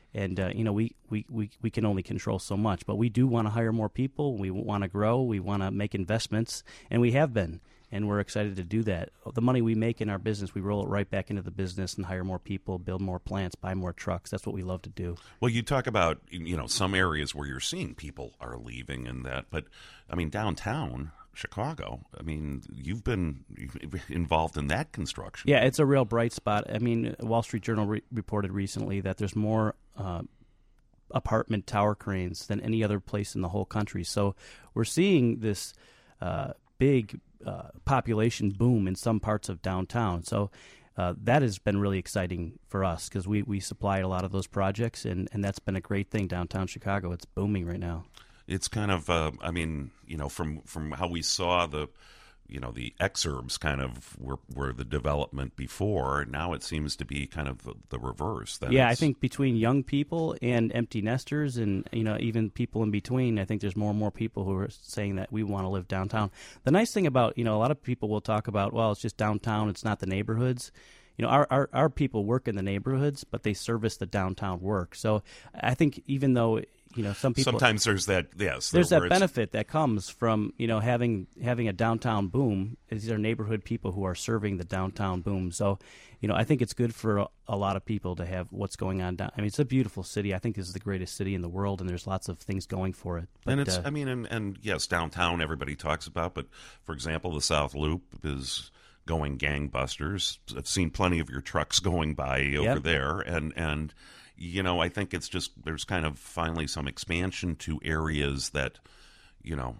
S14: And, uh, you know, we, we, we, we can only control so much. But we do want to hire more people. We want to grow. We want to make investments. And we have been. And we're excited to do that. The money we make in our business, we roll it right back into the business and hire more people, build more plants, buy more trucks. That's what we love to do.
S6: Well, you talk about, you know, some areas where you're seeing people are leaving and that. But, I mean, downtown Chicago, I mean, you've been involved in that construction.
S14: Yeah, it's a real bright spot. I mean, Wall Street Journal re- reported recently that there's more uh, apartment tower cranes than any other place in the whole country. So we're seeing this uh, big uh, population boom in some parts of downtown. So uh, that has been really exciting for us because we, we supply a lot of those projects, and, and that's been a great thing downtown Chicago. It's booming right now.
S6: It's kind of, uh, I mean, you know, from, from how we saw the, you know, the exurbs kind of were, were the development before. Now it seems to be kind of the, the reverse. That
S14: yeah, I think between young people and empty nesters and, you know, even people in between, I think there's more and more people who are saying that we want to live downtown. The nice thing about, you know, a lot of people will talk about, well, it's just downtown, it's not the neighborhoods. You know, our, our, our people work in the neighborhoods, but they service the downtown work. So I think even though, you know, some people
S6: sometimes there's that yes
S14: there's that benefit that comes from, you know, having having a downtown boom. These are neighborhood people who are serving the downtown boom. So, you know, I think it's good for a, a lot of people to have what's going on down. I mean, it's a beautiful city. I think this is the greatest city in the world, and there's lots of things going for it. But,
S6: and it's
S14: uh,
S6: I mean, and, and yes, downtown everybody talks about, but for example, the South Loop is going gangbusters. I've seen plenty of your trucks going by over
S14: Yep.
S6: there, and and. You know, I think it's just there's kind of finally some expansion to areas that, you know,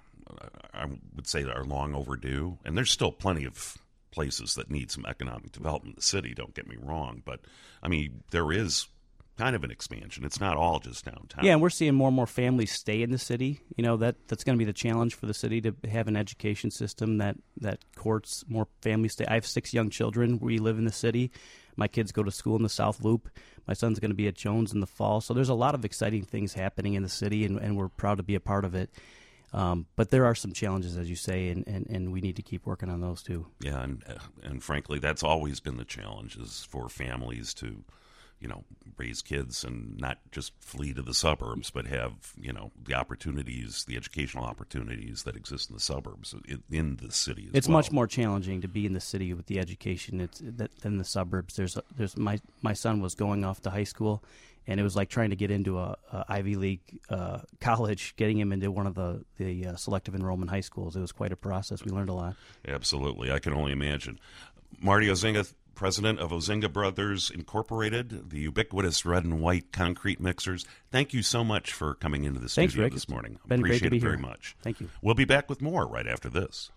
S6: I would say are long overdue. And there's still plenty of places that need some economic development in the city, don't get me wrong. But, I mean, there is kind of an expansion. It's not all just downtown.
S14: Yeah, and we're seeing more and more families stay in the city. You know, that that's going to be the challenge for the city, to have an education system that, that courts more families stay. I have six young children. We live in the city. My kids go to school in the South Loop. My son's going to be at Jones in the fall. So there's a lot of exciting things happening in the city, and, and we're proud to be a part of it. Um, but there are some challenges, as you say, and, and, and we need to keep working on those too.
S6: Yeah, and and frankly, that's always been the challenge, is for families to, you know, raise kids and not just flee to the suburbs, but have, you know, the opportunities, the educational opportunities that exist in the suburbs in, in the city as
S14: It's
S6: well.
S14: much more challenging to be in the city with the education it's, that, than the suburbs. There's there's my my son was going off to high school, and it was like trying to get into a, a Ivy League uh, college, getting him into one of the the uh, selective enrollment high schools. It was quite a process. We learned a lot.
S6: Absolutely, I can only imagine. Marty Ozinga, president of Ozinga Brothers Incorporated, the ubiquitous red and white concrete mixers. Thank you so much for coming into the
S14: Thanks,
S6: studio
S14: Rick.
S6: this morning.
S14: It's been
S6: Appreciate
S14: great to be
S6: it very
S14: here.
S6: much.
S14: Thank you.
S6: We'll be back with more right after this.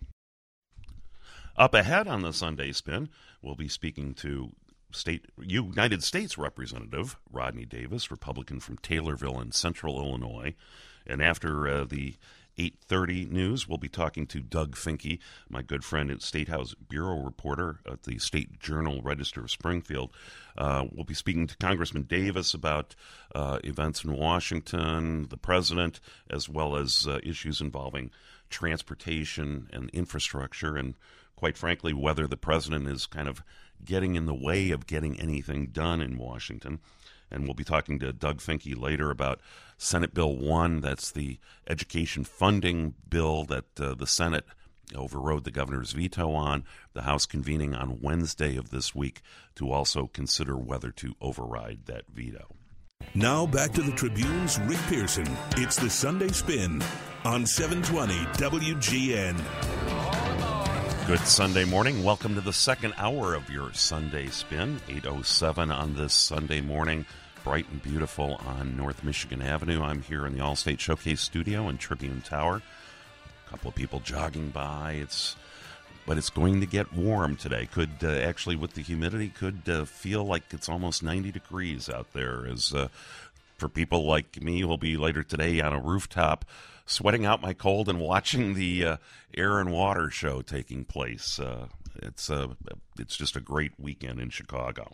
S6: Up ahead on the Sunday Spin, we'll be speaking to State United States Representative Rodney Davis, Republican from Taylorville in Central Illinois. And after uh, the eight thirty news, we'll be talking to Doug Finke, my good friend and State House Bureau reporter at the State Journal Register of Springfield. Uh, we'll be speaking to Congressman Davis about uh, events in Washington, the president, as well as uh, issues involving transportation and infrastructure, and quite frankly, whether the president is kind of getting in the way of getting anything done in Washington. And we'll be talking to Doug Finke later about Senate Bill one. That's the education funding bill that uh, the Senate overrode the governor's veto on. The House convening on Wednesday of this week to also consider whether to override that veto.
S1: Now back to the Tribune's Rick Pearson. It's the Sunday Spin on seven twenty W G N.
S6: Good Sunday morning. Welcome to the second hour of your Sunday Spin, eight oh seven on this Sunday morning. Bright and beautiful on North Michigan Avenue. I'm here in the Allstate Showcase studio in Tribune Tower. A couple of people jogging by. It's, but it's going to get warm today. Could uh, actually, with the humidity, could uh, feel like it's almost ninety degrees out there. As uh, for people like me, who'll be later today on a rooftop, sweating out my cold and watching the uh, air and water show taking place. Uh, it's uh, it's just a great weekend in Chicago.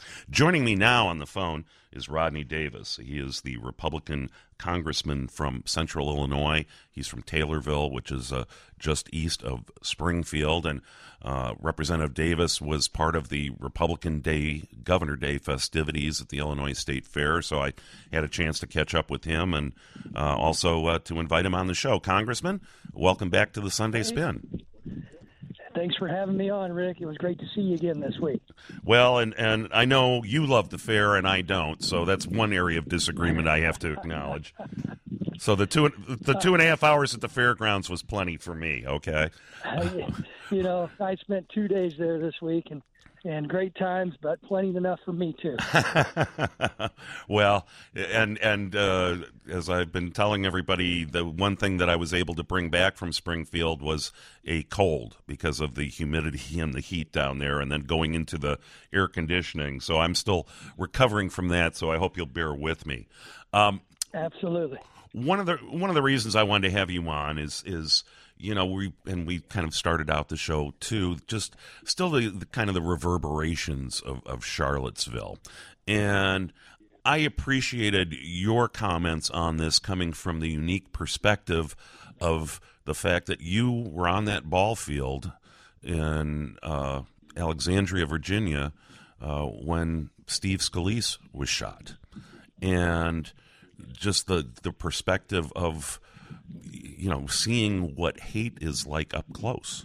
S6: Joining me now on the phone is Rodney Davis. He is the Republican congressman from Central Illinois. He's from Taylorville, which is uh, just east of Springfield. And uh, Representative Davis was part of the Republican Day, Governor Day festivities at the Illinois State Fair. So I had a chance to catch up with him and uh, also uh, to invite him on the show. Congressman, welcome back to the Sunday Spin.
S15: Thanks for having me on, Rick. It was great to see you again this week.
S6: Well, and, and I know you love the fair and I don't, so that's one area of disagreement I have to acknowledge. So the two the two and a half hours at the fairgrounds was plenty for me, okay?
S15: You know, I spent two days there this week, and And great times, but plenty enough for me, too.
S6: Well, and and uh, as I've been telling everybody, the one thing that I was able to bring back from Springfield was a cold because of the humidity and the heat down there, and then going into the air conditioning. So I'm still recovering from that, so I hope you'll bear with me. Um,
S15: Absolutely.
S6: One of the one of the reasons I wanted to have you on is is you know we and we kind of started out the show too, just still the, the kind of the reverberations of, of Charlottesville, and I appreciated your comments on this coming from the unique perspective of the fact that you were on that ball field in uh, Alexandria, Virginia, uh, when Steve Scalise was shot, and just the the perspective of, you know, seeing what hate is like up close.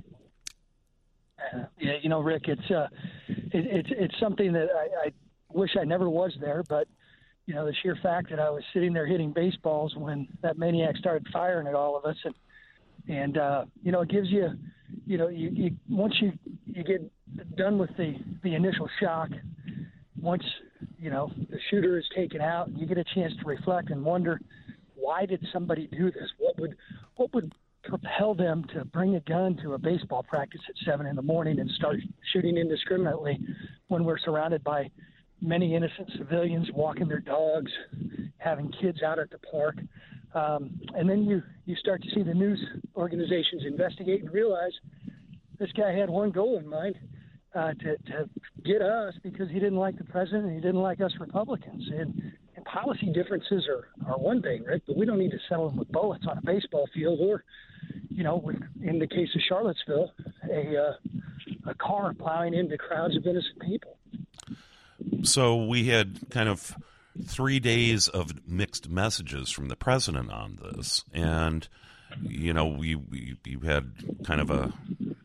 S15: Uh, yeah, you know, Rick, it's uh, it, it's it's something that I, I wish I never was there, but you know, the sheer fact that I was sitting there hitting baseballs when that maniac started firing at all of us, and and uh, you know, it gives you, you know, you, you once you you get done with the the initial shock, once you know the shooter is taken out, you get a chance to reflect and wonder, why did somebody do this? What would what would propel them to bring a gun to a baseball practice at seven in the morning and start shooting indiscriminately when we're surrounded by many innocent civilians walking their dogs, having kids out at the park? Um, and then you, you start to see the news organizations investigate and realize this guy had one goal in mind, uh, to, to get us because he didn't like the president and he didn't like us Republicans. And, and policy differences are, are one thing, Rick, but we don't need to settle them with bullets on a baseball field or, you know, with, in the case of Charlottesville, a, uh, a car plowing into crowds of innocent people.
S6: So we had kind of three days of mixed messages from the president on this, and you know we we, we had kind of a,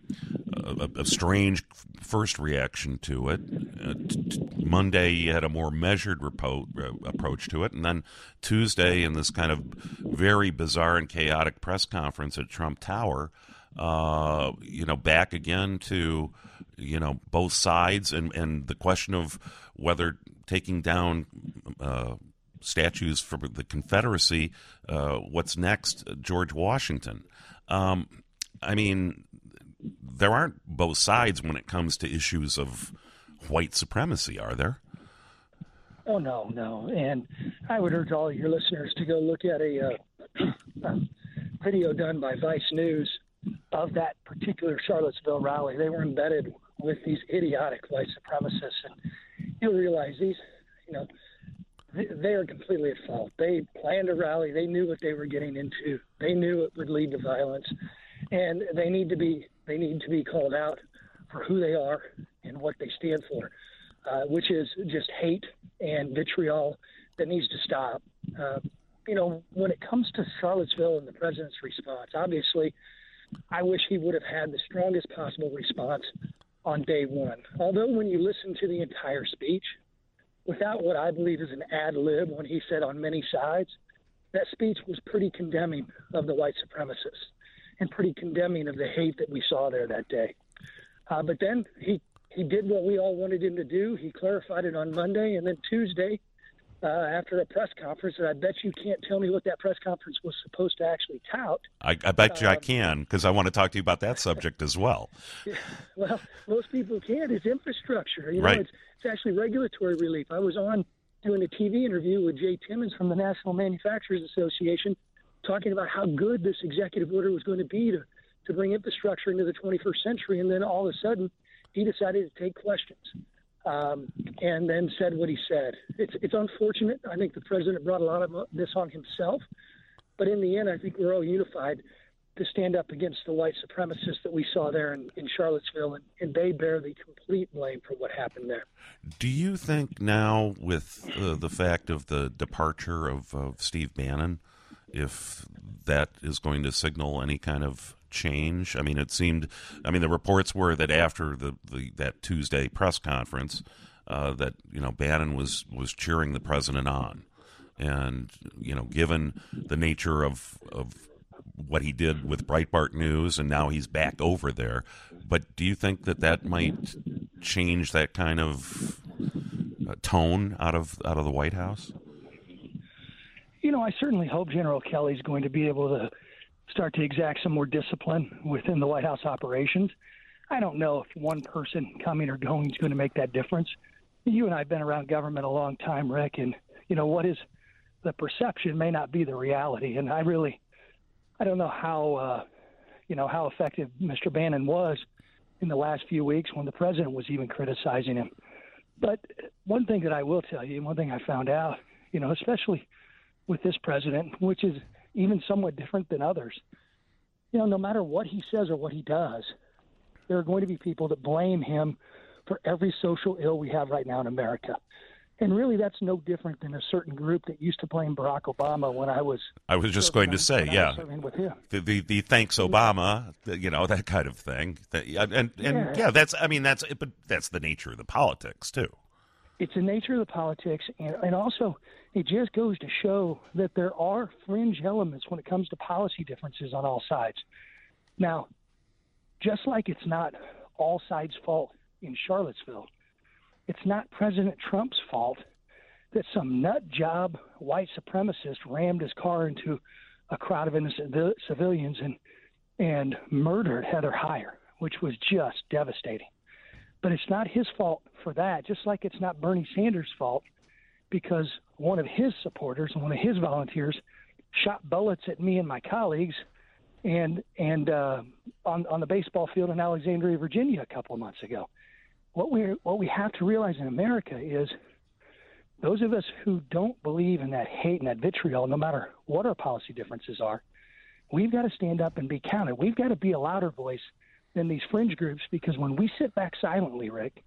S6: a a strange first reaction to it. Uh, t- t- Monday you had a more measured repo- uh, approach to it, and then Tuesday in this kind of very bizarre and chaotic press conference at Trump Tower, uh, you know, back again to, you know, both sides and, and the question of whether taking down uh, statues for the Confederacy, uh, what's next, George Washington. Um, I mean, there aren't both sides when it comes to issues of white supremacy, are there?
S15: Oh, no, no. And I would urge all of your listeners to go look at a, uh, a video done by Vice News of that particular Charlottesville rally. They were embedded with these idiotic white supremacists, and you'll realize these, you know, they, they are completely at fault. They planned a rally. They knew what they were getting into. They knew it would lead to violence, and they need to be they need to be called out for who they are and what they stand for, uh, which is just hate and vitriol that needs to stop. Uh, you know, when it comes to Charlottesville and the president's response, obviously, I wish he would have had the strongest possible response on day one. Although when you listen to the entire speech, without what I believe is an ad lib when he said on many sides, that speech was pretty condemning of the white supremacists and pretty condemning of the hate that we saw there that day. Uh, but then he, he did what we all wanted him to do. He clarified it on Monday, and then Tuesday, uh, after a press conference, and I bet you can't tell me what that press conference was supposed to actually tout.
S6: I, I bet you
S15: um,
S6: I can, because I want to talk to you about that subject as well.
S15: Well, most people can't. It's infrastructure. You know,
S6: Right.
S15: it's, it's actually regulatory relief. I was on doing a T V interview with Jay Timmons from the National Manufacturers Association talking about how good this executive order was going to be to, to bring infrastructure into the twenty-first century, and then all of a sudden he decided to take questions. um, and then said what he said. It's it's unfortunate. I think the president brought a lot of this on himself, but in the end, I think we're all unified to stand up against the white supremacists that we saw there in, in Charlottesville, and, and they bear the complete blame for what happened there.
S6: Do you think now, with uh, the fact of the departure of, of Steve Bannon, if that is going to signal any kind of change? I mean, it seemed, I mean, the reports were that after the, the that Tuesday press conference, uh, that, you know, Bannon was, was cheering the president on. And, you know, given the nature of, of what he did with Breitbart News, and now he's back over there. But do you think that that might change that kind of uh, tone out of out of the White House?
S15: You know, I certainly hope General Kelly's going to be able to start to exact some more discipline within the White House operations. I don't know if one person coming or going is going to make that difference. You and I have been around government a long time, Rick, and, you know, what is the perception may not be the reality. And I really, I don't know how, uh, you know, how effective Mister Bannon was in the last few weeks when the president was even criticizing him. But one thing that I will tell you, one thing I found out, you know, especially with this president, which is even somewhat different than others, you know, no matter what he says or what he does, there are going to be people that blame him for every social ill we have right now in America. And really, that's no different than a certain group that used to blame Barack Obama when I was.
S6: I was just going to say, yeah,
S15: with him.
S6: The, the the thanks Obama, the, you know, that kind of thing. The, and and yeah. yeah, that's I mean that's but that's the nature of the politics too.
S15: It's the nature of the politics, and, and also it just goes to show that there are fringe elements when it comes to policy differences on all sides. Now, just like it's not all sides' fault in Charlottesville, it's not President Trump's fault that some nut job white supremacist rammed his car into a crowd of innocent civilians and and murdered Heather Heyer, which was just devastating. But it's not his fault for that, just like it's not Bernie Sanders' fault because one of his supporters and one of his volunteers shot bullets at me and my colleagues and and uh, on, on the baseball field in Alexandria, Virginia a couple of months ago. What we what we have to realize in America is those of us who don't believe in that hate and that vitriol, no matter what our policy differences are, we've got to stand up and be counted. We've got to be a louder voice than these fringe groups because when we sit back silently, Rick,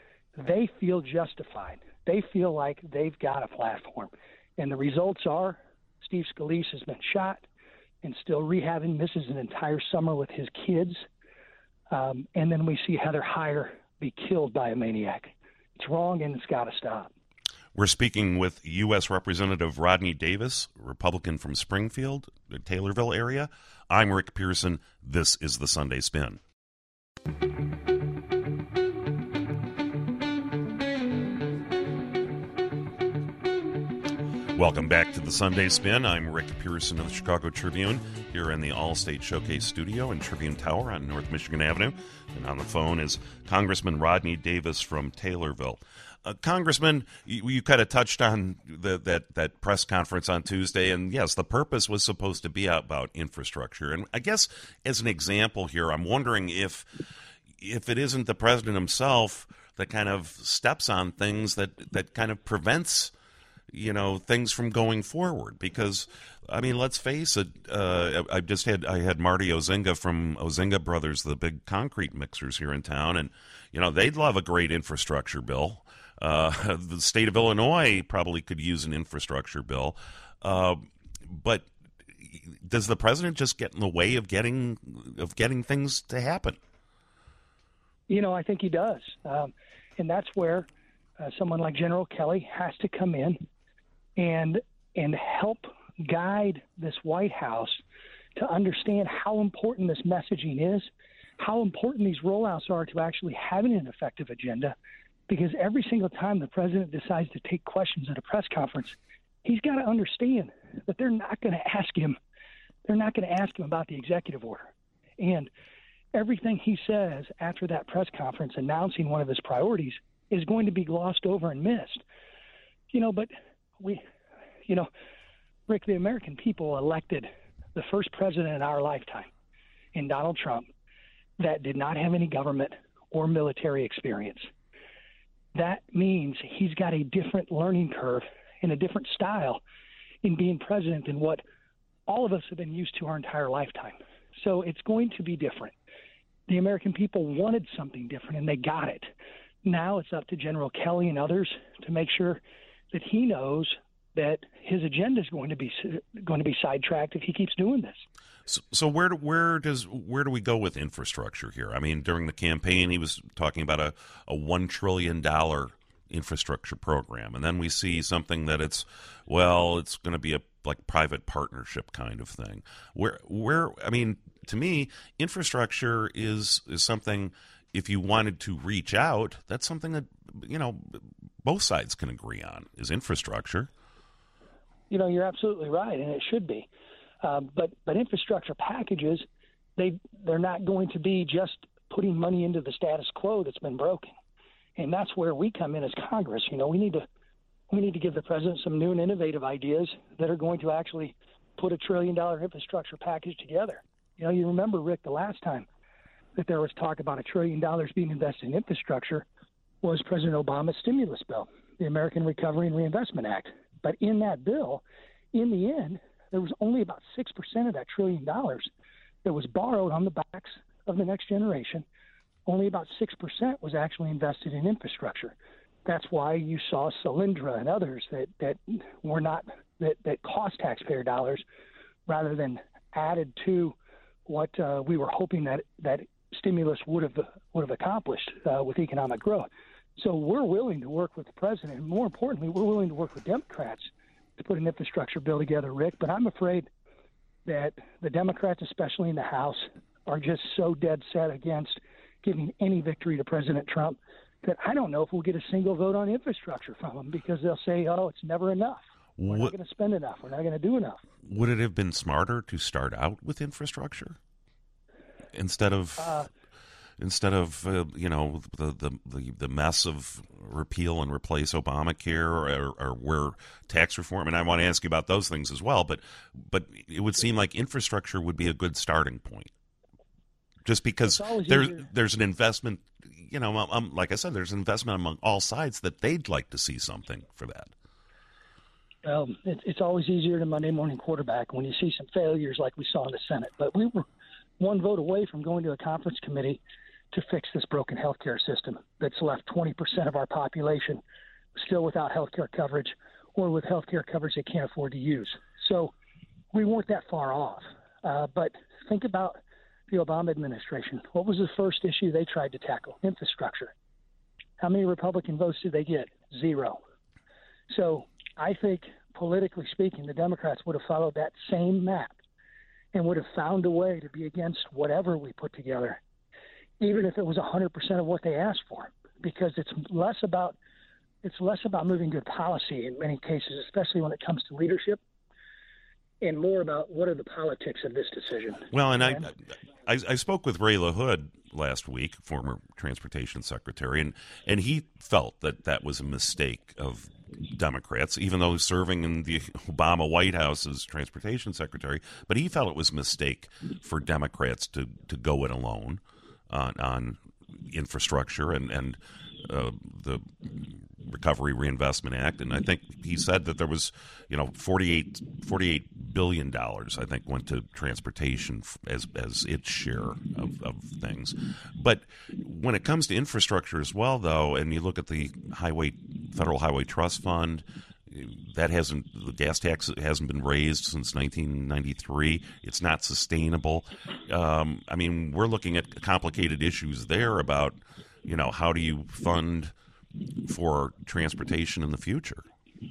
S15: they feel justified. They feel like they've got a platform. And the results are Steve Scalise has been shot and still rehabbing, misses an entire summer with his kids. Um, and then we see Heather Heyer be killed by a maniac. It's wrong, and it's got to stop.
S6: We're speaking with U S Representative Rodney Davis, Republican from Springfield, the Taylorville area. I'm Rick Pearson. This is the Sunday Spin. Welcome back to the Sunday Spin. I'm Rick Pearson of the Chicago Tribune here in the All-State Showcase studio in Tribune Tower on North Michigan Avenue. And on the phone is Congressman Rodney Davis from Taylorville. Uh, Congressman, you, you kind of touched on the, that, that press conference on Tuesday, and yes, the purpose was supposed to be about infrastructure. And I guess as an example here, I'm wondering if if it isn't the president himself that kind of steps on things that, that kind of prevents you know, things from going forward. Because, I mean, let's face it, uh, I just had, I had Marty Ozinga from Ozinga Brothers, the big concrete mixers here in town, and, you know, they'd love a great infrastructure bill. Uh, the state of Illinois probably could use an infrastructure bill. Uh, but does the president just get in the way of getting, of getting things to happen?
S15: You know, I think he does. Um, and that's where uh, someone like General Kelly has to come in and and help guide this White House to understand how important this messaging is, how important these rollouts are to actually having an effective agenda, because every single time the president decides to take questions at a press conference, he's got to understand that they're not going to ask him, they're not going to ask him about the executive order. And everything he says after that press conference announcing one of his priorities is going to be glossed over and missed. You know, but we, you know, Rick, the American people elected the first president in our lifetime, in Donald Trump, that did not have any government or military experience. that means he's got a different learning curve and a different style in being president than what all of us have been used to our entire lifetime. So it's going to be different. The American people wanted something different, and they got it. Now it's up to General Kelly and others to make sure that he knows that his agenda is going to be going to be sidetracked if he keeps doing this.
S6: So, so where do, where does where do we go with infrastructure here? I mean, during the campaign, he was talking about a, a one trillion dollar infrastructure program, and then we see something that it's well, it's going to be a like private partnership kind of thing. Where where I mean, to me, infrastructure is is something. If you wanted to reach out, that's something that you know both sides can agree on. Is infrastructure.
S15: You know, you're absolutely right, and it should be. Uh, but but infrastructure packages, they they're not going to be just putting money into the status quo that's been broken, and that's where we come in as Congress. You know, we need to we need to give the president some new and innovative ideas that are going to actually put a trillion dollar infrastructure package together. You know, you remember, Rick, the last time that there was talk about a trillion dollars being invested in infrastructure was President Obama's stimulus bill, the American Recovery and Reinvestment Act. But in that bill, in the end, there was only about six percent of that trillion dollars that was borrowed on the backs of the next generation. Only about six percent was actually invested in infrastructure. That's why you saw Solyndra and others that, that were not that, that cost taxpayer dollars rather than added to what uh, we were hoping that that stimulus would have would have accomplished uh, with economic growth. So we're willing to work with the president, and more importantly, we're willing to work with Democrats to put an infrastructure bill together, Rick. But I'm afraid that the Democrats, especially in the House, are just so dead set against giving any victory to President Trump that I don't know if we'll get a single vote on infrastructure from them, because they'll say, oh, it's never enough. We're what, not going to spend enough. We're not going to do enough.
S6: Would it have been smarter to start out with infrastructure instead of uh, instead of uh, you know the, the the the mess of repeal and replace Obamacare or, or where tax reform? And I want to ask you about those things as well. But but it would seem like infrastructure would be a good starting point, just because there's there's an investment. You know, um, like I said, there's an investment among all sides that they'd like to see something for that.
S15: Well, it, it's always easier to Monday morning quarterback when you see some failures like we saw in the Senate. But we were one vote away from going to a conference committee to fix this broken healthcare system that's left twenty percent of our population still without healthcare coverage, or with healthcare coverage they can't afford to use. So we weren't that far off. Uh, but think about the Obama administration. What was the first issue they tried to tackle? Infrastructure. How many Republican votes did they get? Zero. So I think, politically speaking, the Democrats would have followed that same map and would have found a way to be against whatever we put together, even if it was one hundred percent of what they asked for, because it's less about it's less about moving good policy in many cases, especially when it comes to leadership, and more about what are the politics of this decision.
S6: Well, and, and I, I I spoke with Ray LaHood last week, former transportation secretary, and, and he felt that that was a mistake of Democrats, even though serving in the Obama White House as transportation secretary. But he felt it was a mistake for Democrats to, to go it alone on, on infrastructure and, and uh, the Recovery Reinvestment Act. And I think he said that there was, you know, forty-eight, forty-eight billion dollars, I think, went to transportation as as its share of, of things. But when it comes to infrastructure as well, though, and you look at the highway Federal Highway Trust Fund, that hasn't the gas tax hasn't been raised since nineteen ninety-three. It's not sustainable. Um, I mean, we're looking at complicated issues there about, you know, how do you fund for transportation in the future?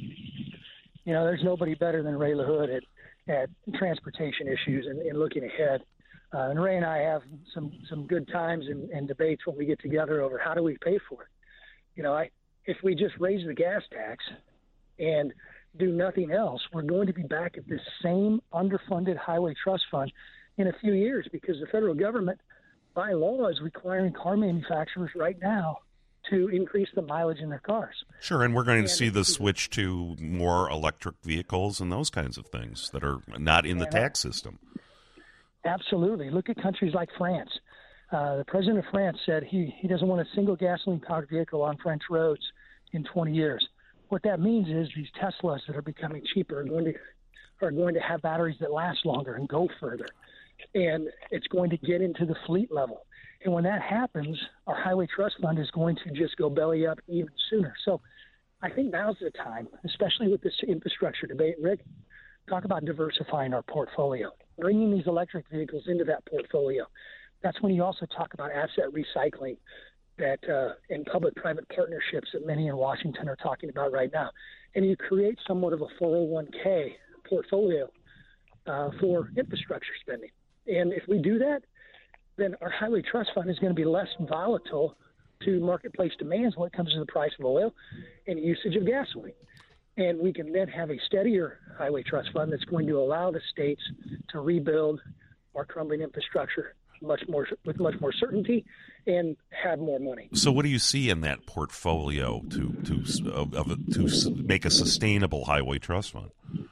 S15: You know, there's nobody better than Ray LaHood at, at transportation issues and, and looking ahead. Uh, and Ray and I have some, some good times and, and debates when we get together over how do we pay for it. You know, I, if we just raise the gas tax and do nothing else, we're going to be back at this same underfunded highway trust fund in a few years, because the federal government, by law, is requiring car manufacturers right now to increase the mileage in their cars.
S6: Sure, and we're going to see the switch to more electric vehicles and those kinds of things that are not in the tax system.
S15: Absolutely. Look at countries like France. Uh, the president of France said he, he doesn't want a single gasoline-powered vehicle on French roads in twenty years. What that means is these Teslas that are becoming cheaper are going to are going to have batteries that last longer and go further. And it's going to get into the fleet level. And when that happens, our Highway Trust Fund is going to just go belly up even sooner. So I think now's the time, especially with this infrastructure debate, Rick, talk about diversifying our portfolio, bringing these electric vehicles into that portfolio. That's when you also talk about asset recycling that uh, and public-private partnerships that many in Washington are talking about right now. And you create somewhat of a four oh one k portfolio uh, for infrastructure spending. And if we do that, then our Highway Trust Fund is going to be less volatile to marketplace demands when it comes to the price of oil and usage of gasoline. And we can then have a steadier Highway Trust Fund that's going to allow the states to rebuild our crumbling infrastructure much more with much more certainty and have more money.
S6: So, what do you see in that portfolio to to of, of to make a sustainable Highway Trust Fund?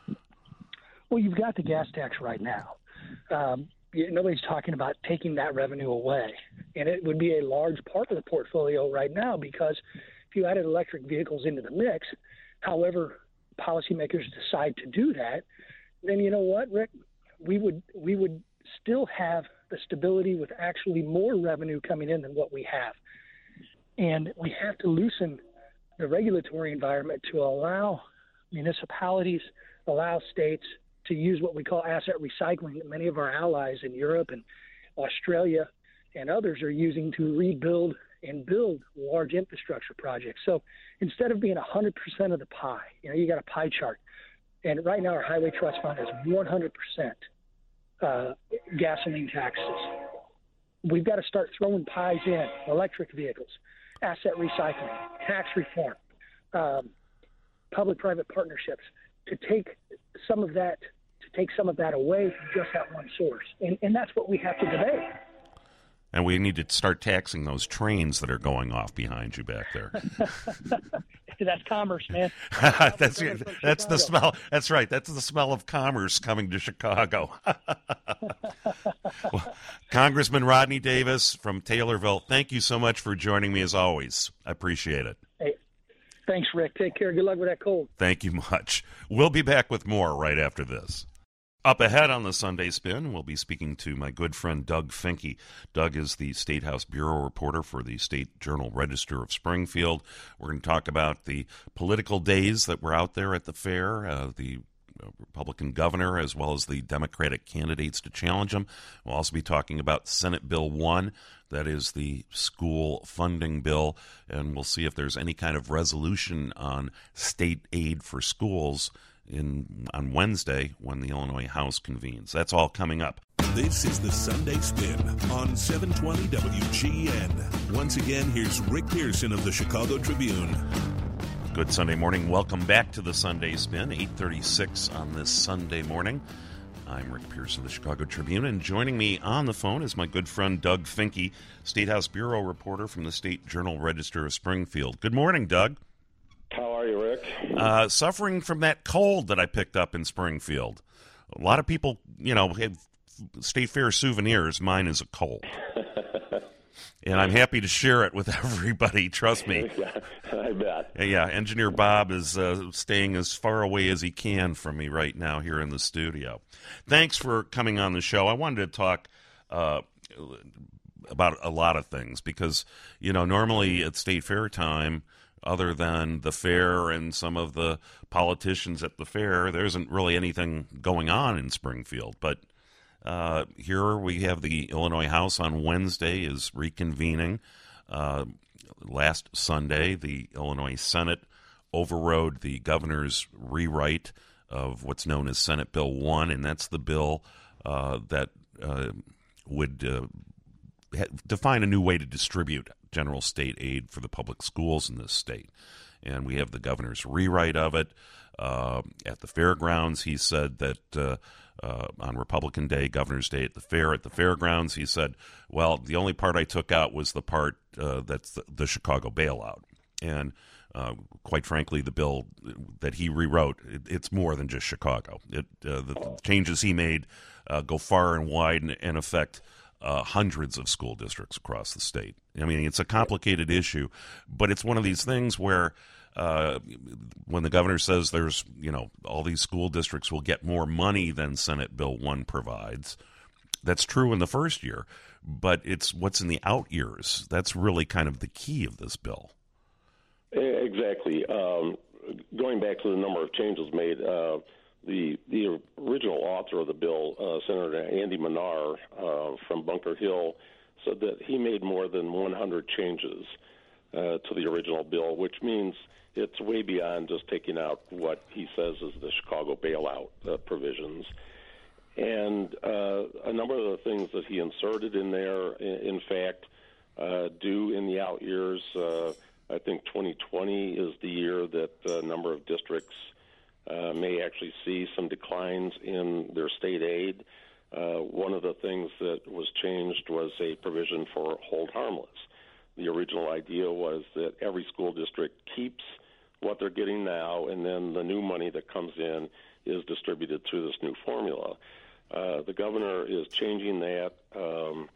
S15: Well, you've got the gas tax right now. Um, nobody's talking about taking that revenue away, and it would be a large part of the portfolio right now because if you added electric vehicles into the mix, however policymakers decide to do that, then you know what, Rick, we would we would still have the stability with actually more revenue coming in than what we have. And we have to loosen the regulatory environment to allow municipalities, allow states to use what we call asset recycling that many of our allies in Europe and Australia and others are using to rebuild and build large infrastructure projects. So instead of being one hundred percent of the pie, you know, you got a pie chart. And right now our Highway Trust Fund is one hundred percent uh, gasoline taxes. We've got to start throwing pies in, electric vehicles, asset recycling, tax reform, um, public-private partnerships, to take some of that to take some of that away from just that one source. And, and that's what we have to debate.
S6: And we need to start taxing those trains that are going off behind you back there.
S15: That's commerce, man.
S6: that's that's the smell. That's right. That's the smell of commerce coming to Chicago. Well, Congressman Rodney Davis from Taylorville, thank you so much for joining me as always. I appreciate it.
S15: Hey, thanks, Rick. Take care. Good luck with that cold.
S6: Thank you much. We'll be back with more right after this. Up ahead on the Sunday Spin, we'll be speaking to my good friend Doug Finke. Doug is the State House Bureau reporter for the State Journal Register of Springfield. We're going to talk about the political days that were out there at the fair, uh, the Republican governor as well as the Democratic candidates to challenge him. We'll also be talking about Senate Bill one, that is the school funding bill, and we'll see if there's any kind of resolution on state aid for schools in on Wednesday when the Illinois House convenes. That's all coming up.
S1: This is the Sunday Spin on seven twenty W G N. Once again, here's Rick Pearson of the Chicago Tribune.
S6: Good Sunday morning. Welcome back to the Sunday Spin, eight thirty-six on this Sunday morning. I'm Rick Pearson of the Chicago Tribune, and joining me on the phone is my good friend Doug Finke, State House Bureau reporter from the State Journal Register of Springfield. Good morning, Doug.
S16: How are you, Rick?
S6: Uh, suffering from that cold that I picked up in Springfield. A lot of people, you know, have State Fair souvenirs. Mine is a cold. And I'm happy to share it with everybody, trust me.
S16: Yeah, I bet.
S6: Yeah, Engineer Bob is uh, staying as far away as he can from me right now here in the studio. Thanks for coming on the show. I wanted to talk uh, about a lot of things because, you know, normally at State Fair time, other than the fair and some of the politicians at the fair, there isn't really anything going on in Springfield. But uh, here we have the Illinois House on Wednesday is reconvening. Uh, last Sunday, the Illinois Senate overrode the governor's rewrite of what's known as Senate Bill one, and that's the bill uh, that uh, would uh, define a new way to distribute general state aid for the public schools in this state. And we have the governor's rewrite of it. Uh, at the fairgrounds, he said that uh, uh, on Republican Day, Governor's Day at the fair, at the fairgrounds, he said, well, the only part I took out was the part uh, that's the, the Chicago bailout. And uh, quite frankly, the bill that he rewrote, it, it's more than just Chicago. It, uh, the changes he made uh, go far and wide and, and affect Uh, hundreds of school districts across the state. I mean, it's a complicated issue, but it's one of these things where uh, when the governor says there's, you know, all these school districts will get more money than Senate Bill one provides, that's true in the first year, but it's what's in the out years. That's really kind of the key of this bill.
S16: Exactly. Um, going back to the number of changes made, uh, the the original author of the bill, uh, Senator Andy Manar uh, from Bunker Hill, said that he made more than one hundred changes uh, to the original bill, which means it's way beyond just taking out what he says is the Chicago bailout uh, provisions. And uh, a number of the things that he inserted in there, in, in fact, uh, do in the out years. Uh, I think twenty twenty is the year that a number of districts uh, may actually see some declines in their state aid. Uh, one of the things that was changed was a provision for hold harmless. The original idea was that every school district keeps what they're getting now, and then the new money that comes in is distributed through this new formula. Uh, the governor is changing that um,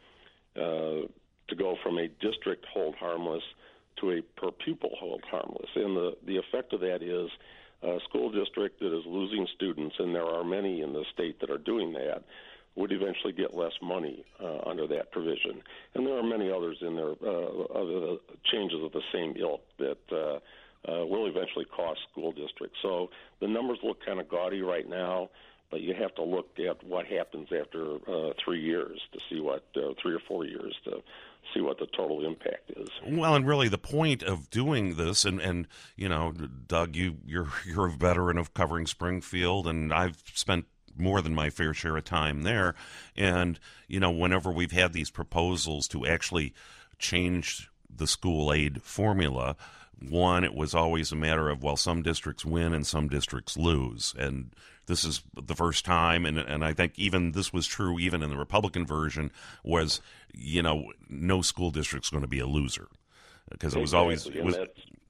S16: uh, to go from a district hold harmless to a per pupil hold harmless. And the, the effect of that is a school district that is losing students, and there are many in the state that are doing that, would eventually get less money uh, under that provision. And there are many others in there, uh, other changes of the same ilk that uh, uh, will eventually cost school districts. So the numbers look kind of gaudy right now, but you have to look at what happens after uh, three years to see what, uh, three or four years to see what the total impact is.
S6: Well, and really the point of doing this, and, and you know, Doug, you, you're, you're a veteran of covering Springfield, and I've spent more than my fair share of time there. And, you know, whenever we've had these proposals to actually change the school aid formula, one, it was always a matter of, well, some districts win and some districts lose. And this is the first time, and and I think even this was true even in the Republican version, was, you know, no school district's going to be a loser. Because it was always... It was,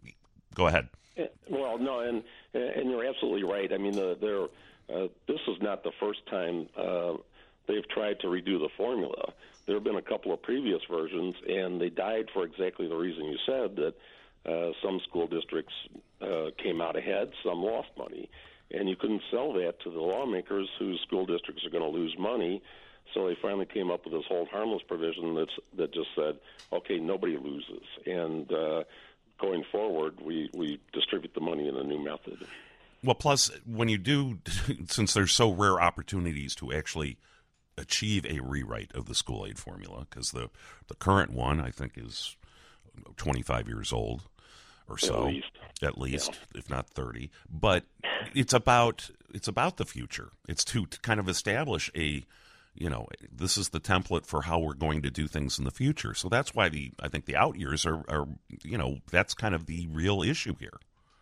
S6: go ahead.
S16: Well, no, and and you're absolutely right. I mean, the, there, uh, this is not the first time uh, they've tried to redo the formula. There have been a couple of previous versions, and they died for exactly the reason you said, that uh, some school districts uh, came out ahead, some lost money. And you couldn't sell that to the lawmakers whose school districts are going to lose money. So they finally came up with this hold harmless provision that's, that just said, okay, nobody loses. And uh, going forward, we, we distribute the money in a new method.
S6: Well, plus, when you do, since there's so rare opportunities to actually achieve a rewrite of the school aid formula, because the, the current one, I think, is twenty-five years old or so,
S16: at least,
S6: at least
S16: yeah.
S6: if not thirty. But it's about it's about the future. It's to, to kind of establish a, you know, this is the template for how we're going to do things in the future. So that's why the I think the out years are, are you know, that's kind of the real issue here.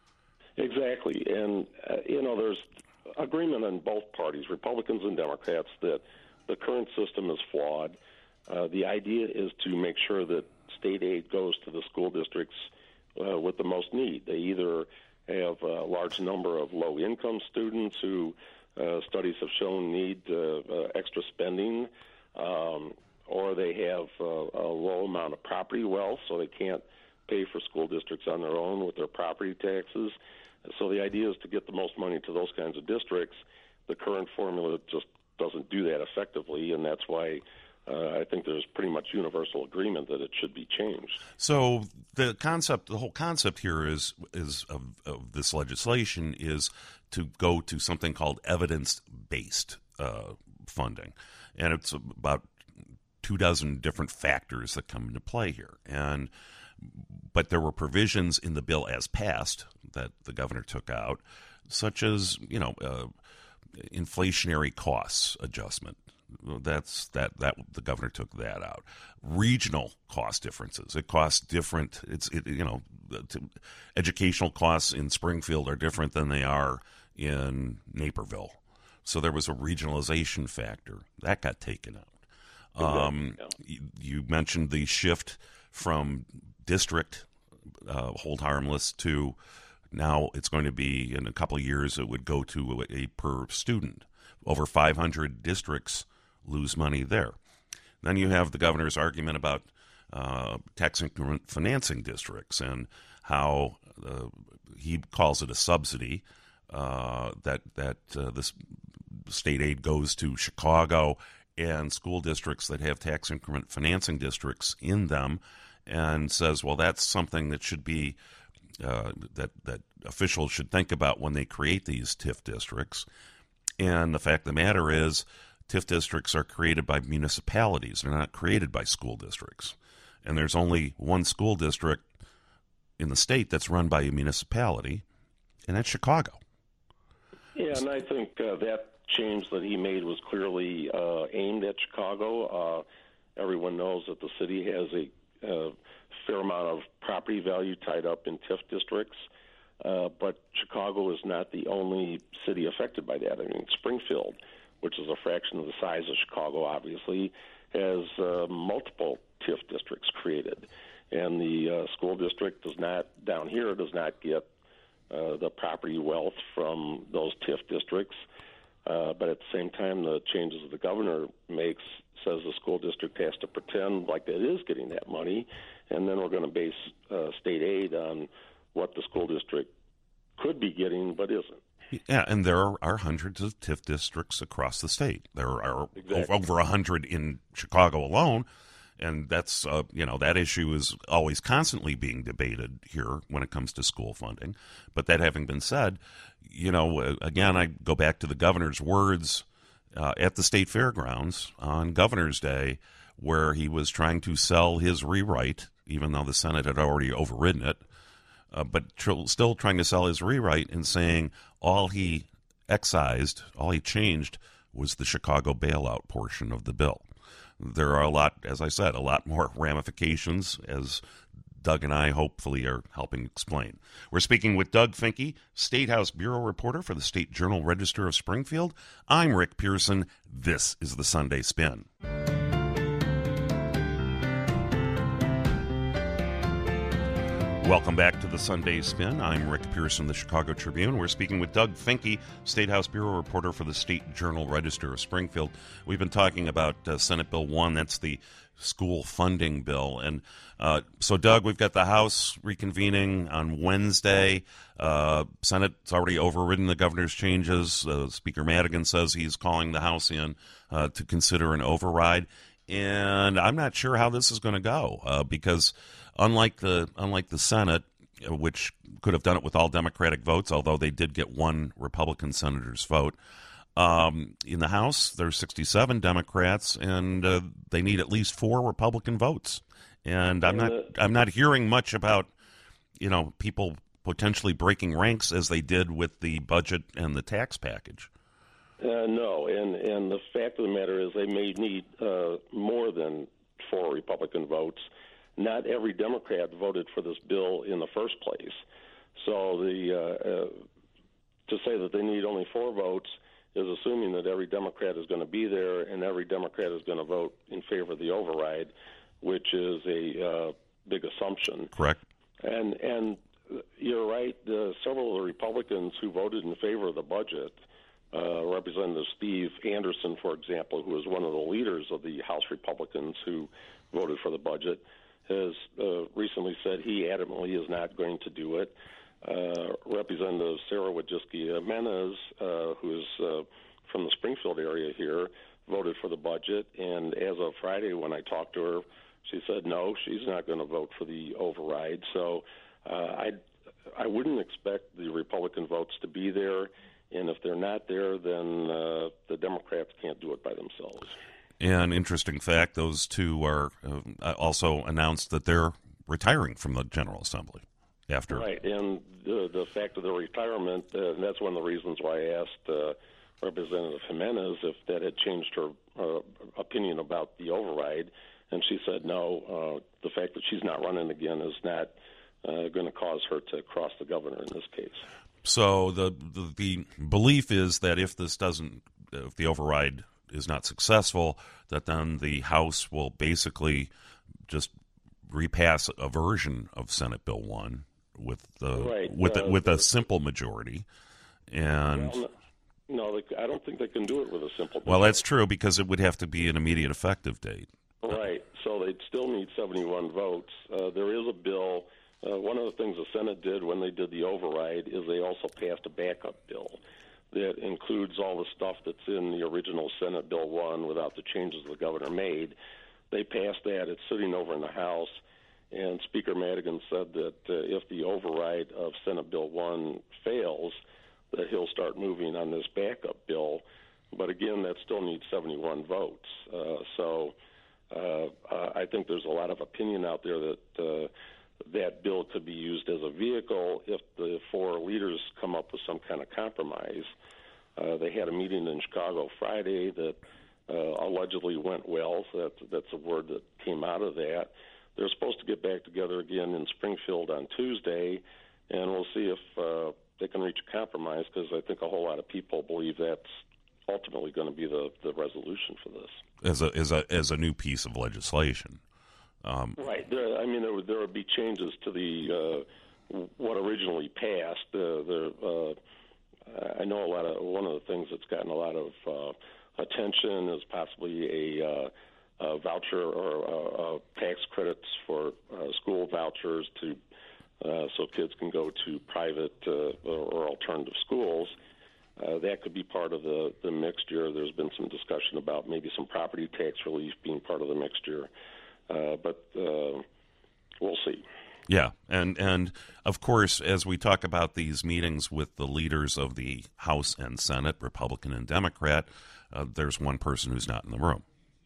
S16: Exactly. And, uh, you know, there's agreement on both parties, Republicans and Democrats, that the current system is flawed. Uh, the idea is to make sure that state aid goes to the school districts uh, with the most need. They either have a large number of low-income students who uh, studies have shown need uh, uh, extra spending, um, or they have uh, a low amount of property wealth, so they can't pay for school districts on their own with their property taxes. So the idea is to get the most money to those kinds of districts. The current formula just doesn't do that effectively, and that's why uh, I think there's pretty much universal agreement that it should be changed.
S6: So the concept, the whole concept here is is of, of this legislation is to go to something called evidence-based uh, funding, and it's about two dozen different factors that come into play here. And but there were provisions in the bill as passed that the governor took out, such as, you know, uh, inflationary costs adjustment. That's that that the governor took that out. Regional cost differences. It costs different. It's it, you know, educational costs in Springfield are different than they are in Naperville. So there was a regionalization factor that got taken out. Um, you, you mentioned the shift from district uh, hold harmless to now it's going to be in a couple of years it would go to a, a per student. Over five hundred districts lose money there. Then you have the governor's argument about uh, tax increment financing districts and how uh, he calls it a subsidy, uh, that that uh, this state aid goes to Chicago and school districts that have tax increment financing districts in them, and says, well, that's something that should be uh, that that officials should think about when they create these T I F districts. And the fact of the matter is, T I F districts are created by municipalities; they're not created by school districts. And there's only one school district in the state that's run by a municipality, and that's Chicago.
S16: Yeah, and I think uh, that change that he made was clearly uh, aimed at Chicago. Uh, everyone knows that the city has a uh, fair amount of property value tied up in T I F districts, uh, but Chicago is not the only city affected by that. I mean, Springfield, which is a fraction of the size of Chicago, obviously, has uh, multiple T I F districts created. And the uh, school district does not, down here, does not get uh, the property wealth from those T I F districts. Uh, but at the same time, the changes the governor makes says the school district has to pretend like it is getting that money, and then we're going to base uh, state aid on what the school district could be getting but isn't.
S6: Yeah, and there are, are hundreds of T I F districts across the state. There are
S16: Exactly.
S6: over a hundred in Chicago alone, and that's uh, you know that issue is always constantly being debated here when it comes to school funding. But that having been said, you know, again, I go back to the governor's words uh, at the state fairgrounds on Governor's Day, where he was trying to sell his rewrite, even though the Senate had already overridden it. Uh, but tr- still trying to sell his rewrite and saying all he excised, all he changed was the Chicago bailout portion of the bill. There are a lot, as I said, a lot more ramifications, as Doug and I hopefully are helping explain. We're speaking with Doug Finke, State House Bureau Reporter for the State Journal-Register of Springfield. I'm Rick Pearson. This is the Sunday Spin. Welcome back to the Sunday Spin. I'm Rick Pearson, the Chicago Tribune. We're speaking with Doug Finke, State House Bureau Reporter for the State Journal-Register of Springfield. We've been talking about uh, Senate Bill one. That's the school funding bill. And uh, so, Doug, we've got the House reconvening on Wednesday. Uh, Senate's already overridden the governor's changes. Uh, Speaker Madigan says he's calling the House in uh, to consider an override. And I'm not sure how this is going to go uh, because unlike the unlike the Senate, which could have done it with all Democratic votes, although they did get one Republican senator's vote, um, in the House there's sixty-seven Democrats, and uh, they need at least four Republican votes. And I'm not I'm not hearing much about you know people potentially breaking ranks as they did with the budget and the tax package.
S16: Uh, no, and, and the fact of the matter is they may need uh, more than four Republican votes. Not every Democrat voted for this bill in the first place. So the uh, uh, to say that they need only four votes is assuming that every Democrat is going to be there and every Democrat is going to vote in favor of the override, which is a uh, big assumption.
S6: Correct.
S16: And, and you're right, uh, several of the Republicans who voted in favor of the budget, Uh, Representative Steve Anderson, for example, who is one of the leaders of the House Republicans who voted for the budget, has uh, recently said he adamantly is not going to do it. Uh, Representative Sarah Wojcicki-Jimenez, uh, who is uh, from the Springfield area here, voted for the budget, and as of Friday when I talked to her, she said no, she's not going to vote for the override. So uh, I, I wouldn't expect the Republican votes to be there. And if they're not there, then uh, the Democrats can't do it by themselves.
S6: And interesting fact, those two are uh, also announced that they're retiring from the General Assembly after.
S16: Right, and the, the fact of their retirement, uh, and that's one of the reasons why I asked uh, Representative Jimenez if that had changed her uh, opinion about the override, and she said no, uh, the fact that she's not running again is not uh, going to cause her to cross the governor in this case.
S6: So the, the the belief is that if this doesn't, if the override is not successful, that then the House will basically just repass a version of Senate Bill one with the
S16: right.
S6: with
S16: uh,
S6: a, with a simple majority. And
S16: well, no, they, I don't think they can do it with a simple majority.
S6: Well, that's true because it would have to be an immediate effective date.
S16: Right. So they'd still need seventy-one votes. Uh, there is a bill Uh, one of the things the Senate did when they did the override is they also passed a backup bill that includes all the stuff that's in the original Senate Bill one without the changes the governor made. They passed that. It's sitting over in the House, and Speaker Madigan said that uh, if the override of Senate Bill one fails, that he'll start moving on this backup bill. But again, that still needs seventy-one votes. Uh, so uh, uh, I think there's a lot of opinion out there that uh, that bill could be used as a vehicle if the four leaders come up with some kind of compromise. Uh, they had a meeting in Chicago Friday that uh, allegedly went well. So that, that's a word that came out of that. They're supposed to get back together again in Springfield on Tuesday, and we'll see if uh, they can reach a compromise, because I think a whole lot of people believe that's ultimately going to be the, the resolution for this.
S6: As a, as a, as a new piece of legislation. Um,
S16: right. There, I mean, there would, there would be changes to the uh, what originally passed. Uh, there, uh, I know a lot of one of the things that's gotten a lot of uh, attention is possibly a, uh, a voucher or uh, uh, tax credits for uh, school vouchers to uh, so kids can go to private uh, or alternative schools. Uh, that could be part of the, the mixture. There's been some discussion about maybe some property tax relief being part of the mixture. Uh, but uh, we'll see.
S6: Yeah, and and of course, as we talk about these meetings with the leaders of the House and Senate, Republican and Democrat, uh, there's one person who's not in the room.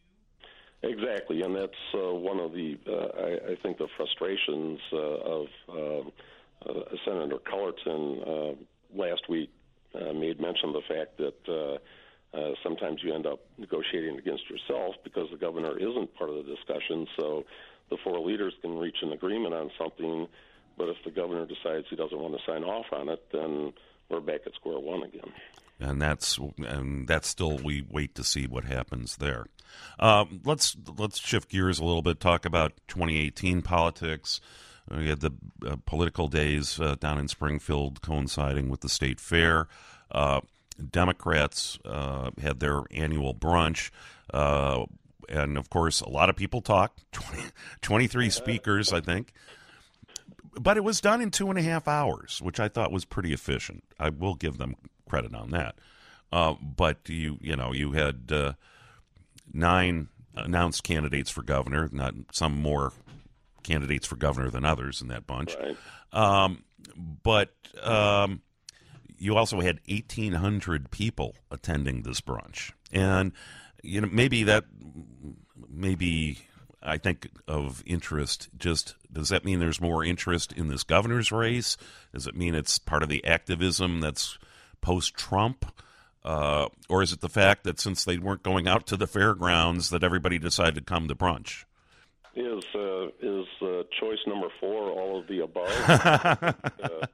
S16: Exactly, and that's uh, one of the, uh, I, I think, the frustrations uh, of uh, uh, Senator Cullerton uh, last week uh, made mention of the fact that uh, Uh, sometimes you end up negotiating against yourself because the governor isn't part of the discussion. So the four leaders can reach an agreement on something, but if the governor decides he doesn't want to sign off on it, then we're back at square one again.
S6: And that's and that's still, we wait to see what happens there. Um, let's let's shift gears a little bit. Talk about twenty eighteen politics. We had the uh, political days uh, down in Springfield coinciding with the state fair. Uh, Democrats uh, had their annual brunch, uh, and of course, a lot of people talked. twenty, twenty-three speakers, I think, but it was done in two and a half hours, which I thought was pretty efficient. I will give them credit on that. Uh, but you, you know, you had uh, nine announced candidates for governor, not some more candidates for governor than others in that bunch.
S16: Right.
S6: Um, but um, you also had eighteen hundred people attending this brunch. And, you know, maybe that, maybe I think of interest, just, does that mean there's more interest in this governor's race? Does it mean it's part of the activism that's post-Trump? Uh, or is it the fact that since they weren't going out to the fairgrounds that everybody decided to come to brunch?
S16: Is uh, is uh, choice number four all of the above? uh,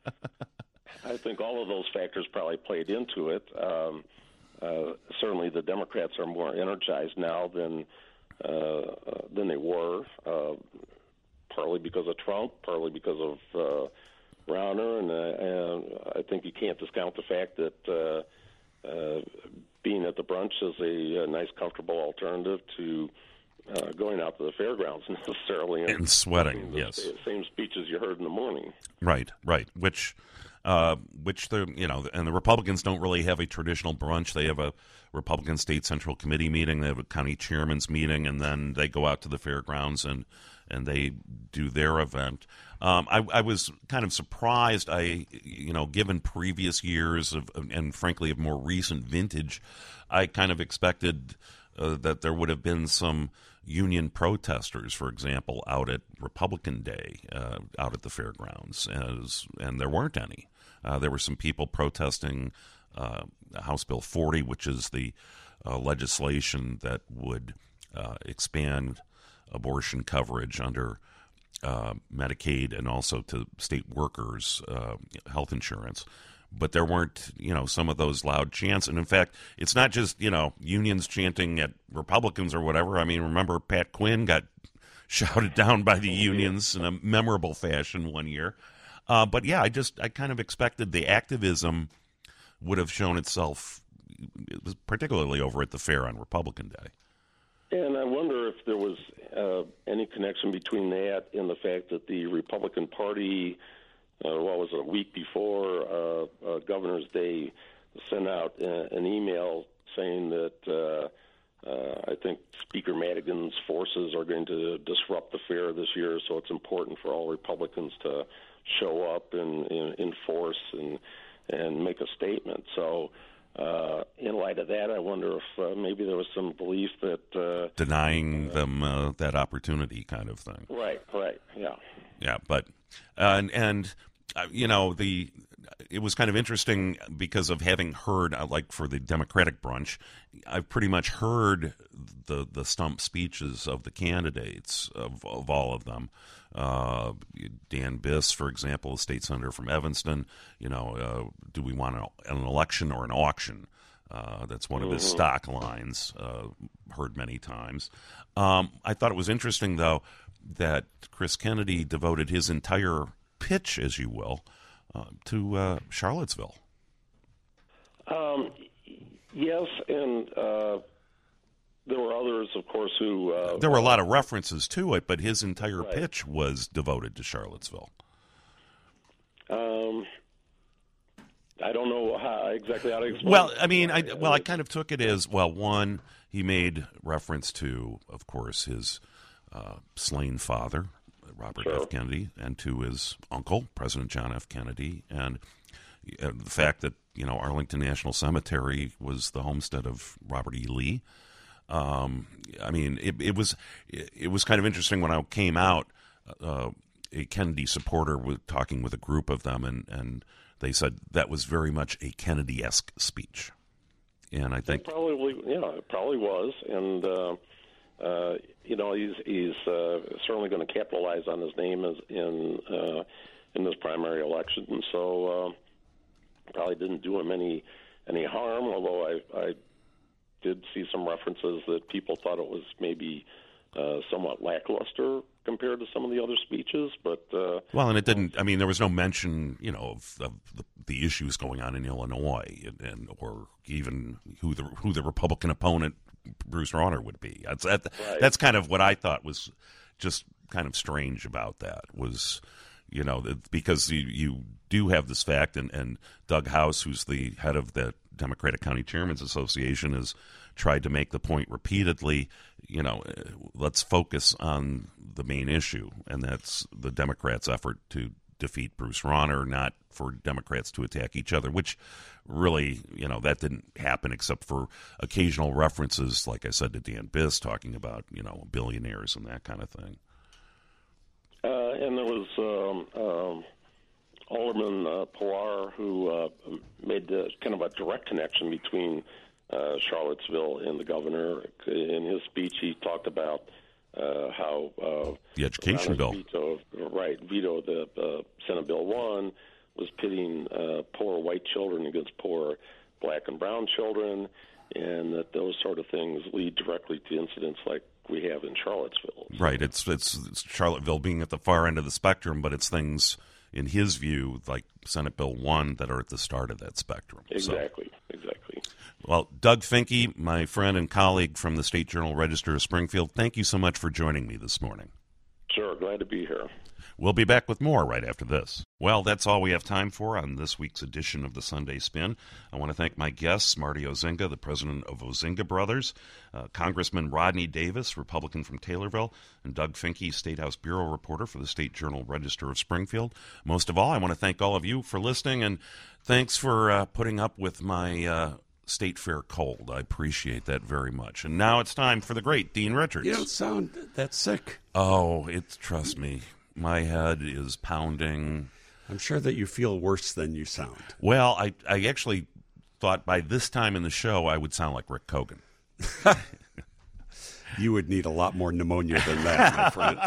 S16: I think all of those factors probably played into it. Um, uh, certainly, the Democrats are more energized now than uh, uh, than they were, uh, partly because of Trump, partly because of uh, Rauner, and, uh, and I think you can't discount the fact that uh, uh, being at the brunch is a, a nice, comfortable alternative to Uh, going out to the fairgrounds necessarily and,
S6: and sweating,
S16: the
S6: yes,
S16: same speeches you heard in the morning.
S6: Right, right. Which, uh, which the you know, and the Republicans don't really have a traditional brunch. They have a Republican State Central Committee meeting. They have a county chairman's meeting, and then they go out to the fairgrounds and and they do their event. Um, I, I was kind of surprised. I, you know, given previous years of, and frankly, of more recent vintage, I kind of expected uh, that there would have been some union protesters, for example, out at Republican Day, uh, out at the fairgrounds, as, and there weren't any. Uh, there were some people protesting uh, House Bill forty, which is the uh, legislation that would uh, expand abortion coverage under uh, Medicaid and also to state workers' uh, health insurance. But there weren't, you know, some of those loud chants. And in fact, it's not just, you know, unions chanting at Republicans or whatever. I mean, remember Pat Quinn got shouted down by the unions in a memorable fashion one year. Uh, but yeah, I just, I kind of expected the activism would have shown itself, particularly over at the fair on Republican Day.
S16: and I wonder if there was uh, any connection between that and the fact that the Republican Party, uh, what was it, a week before uh, uh, Governor's Day, sent out uh, an email saying that uh, uh, I think Speaker Madigan's forces are going to disrupt the fair this year, so it's important for all Republicans to show up and, and enforce and and make a statement. So uh, in light of that, I wonder if uh, maybe there was some belief that... Uh,
S6: Denying uh, them uh, that opportunity kind of thing.
S16: Right, right, yeah.
S6: Yeah, but, uh, and, and uh, you know, the... It was kind of interesting because of having heard, like for the Democratic brunch, I've pretty much heard the the stump speeches of the candidates, of, of all of them. Uh, Dan Biss, for example, a state senator from Evanston, you know, uh, do we want an, an election or an auction? Uh, that's one of his stock lines, uh, heard many times. Um, I thought it was interesting, though, that Chris Kennedy devoted his entire pitch, as you will, Uh, to uh, Charlottesville.
S16: Um, yes, and uh, there were others, of course, who... Uh,
S6: there were a lot of references to it, but his entire
S16: right.
S6: pitch was devoted to Charlottesville.
S16: Um, I don't know how, exactly how to explain.
S6: Well, I mean, I, well, I kind of took it as, well, one, he made reference to, of course, his uh, slain father, Robert
S16: sure.
S6: F. Kennedy, and to his uncle, President John F. Kennedy, and uh, the fact that, you know, Arlington National Cemetery was the homestead of Robert E. Lee. Um, I mean, it, it was it, it was kind of interesting when I came out, uh, a Kennedy supporter was talking with a group of them, and, and they said that was very much a Kennedy-esque speech. And I think...
S16: It probably, yeah, it probably was, and... Uh, Uh, you know, he's he's uh, certainly going to capitalize on his name as in uh, in this primary election, and so uh, probably didn't do him any any harm. Although I I did see some references that people thought it was maybe uh, somewhat lackluster compared to some of the other speeches, but uh,
S6: well, and it didn't. I mean, there was no mention, you know, of, of the, the issues going on in Illinois, and, and or even who the who the Republican opponent Bruce Rauner would be. That's that,
S16: right.
S6: that's kind of what I thought was just kind of strange about that was, you know, because you, you do have this fact, and, and Doug House, who's the head of the Democratic County Chairman's Association, has tried to make the point repeatedly, you know, let's focus on the main issue, and that's the Democrats' effort to defeat Bruce Rauner, not for Democrats to attack each other, which really, you know, that didn't happen except for occasional references, like I said, to Dan Biss talking about, you know, billionaires and that kind of thing.
S16: Uh, and there was um, um, Alderman uh, Pilar who uh, made uh, kind of a direct connection between uh, Charlottesville and the governor. In his speech, he talked about Uh, how uh,
S6: the education bill,
S16: veto, right, vetoed the uh, Senate Bill one, was pitting uh, poor white children against poor black and brown children, and that those sort of things lead directly to incidents like we have in Charlottesville.
S6: Right, it's it's, it's Charlottesville being at the far end of the spectrum, but it's things, in his view, like Senate Bill one that are at the start of that spectrum.
S16: Exactly,
S6: so.
S16: exactly.
S6: Well, Doug Finke, my friend and colleague from the State Journal-Register of Springfield, thank you so much for joining me this morning.
S16: Sure, glad to be here.
S6: We'll be back with more right after this. Well, that's all we have time for on this week's edition of the Sunday Spin. I want to thank my guests, Marty Ozinga, the president of Ozinga Brothers, uh, Congressman Rodney Davis, Republican from Taylorville, and Doug Finke, State House Bureau reporter for the State Journal-Register of Springfield. Most of all, I want to thank all of you for listening, and thanks for uh, putting up with my uh, State Fair cold. I appreciate that very much. And now it's time for the great Dean Richards.
S17: You don't sound that sick.
S6: Oh, it's, trust me, my head is pounding.
S17: I'm sure that you feel worse than you sound.
S6: Well, I, I actually thought by this time in the show I would sound like Rick Kogan.
S17: You would need a lot more pneumonia than that, my friend,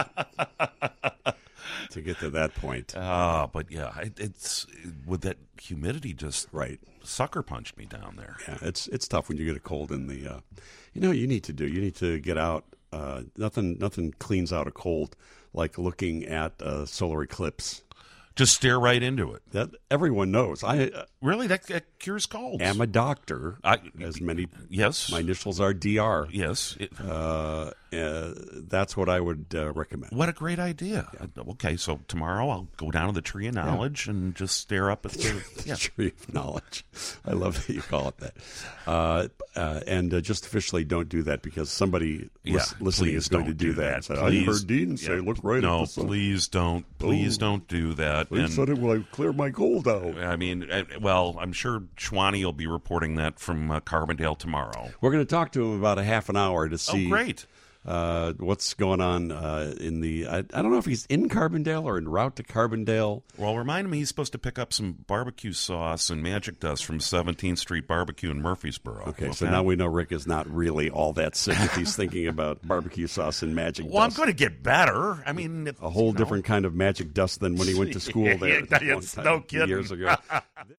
S17: to get to that point.
S6: Ah, uh, but yeah, it, it's with that humidity just
S17: right
S6: sucker punched me down there.
S17: Yeah, it's it's tough when you get a cold in the. Uh, you know, what you need to do. You need to get out. Uh, nothing nothing cleans out a cold like looking at a solar eclipse.
S6: Just stare right into it.
S17: That everyone knows. I uh,
S6: really that, that cures colds.
S17: am a doctor.
S6: I,
S17: as many.
S6: Yes,
S17: my initials are D R.
S6: Yes, it,
S17: uh, uh, that's what I would uh, recommend.
S6: What a great idea. Yeah. Okay, so tomorrow I'll go down to the Tree of Knowledge yeah. and just stare up at the yeah.
S17: Tree of Knowledge. I love that you call it that. Uh, uh, and uh, just officially don't do that because somebody
S6: yeah,
S17: lis- listening is going to do, do that. that. So I heard Dean say,
S6: yeah.
S17: "Look right
S6: no,
S17: at the sun."
S6: please don't. Please
S17: oh.
S6: don't do that.
S17: He said it will clear my cold out.
S6: I mean, well, I'm sure Schwani will be reporting that from uh, Carbondale tomorrow.
S17: We're going to talk to him about a half an hour to see.
S6: Oh, great.
S17: Uh, what's going on uh, in the? I, I don't know if he's in Carbondale or en route to Carbondale.
S6: Well, remind him he's supposed to pick up some barbecue sauce and magic dust from seventeenth Street Barbecue in Murfreesboro.
S17: Okay,
S6: okay,
S17: so now we know Rick is not really all that sick if he's thinking about barbecue sauce and magic
S6: well,
S17: dust.
S6: I'm going to get better. I mean,
S17: a whole
S6: you know.
S17: different kind of magic dust than when he went to school there.
S6: yeah, it's no kidding.
S17: Years ago.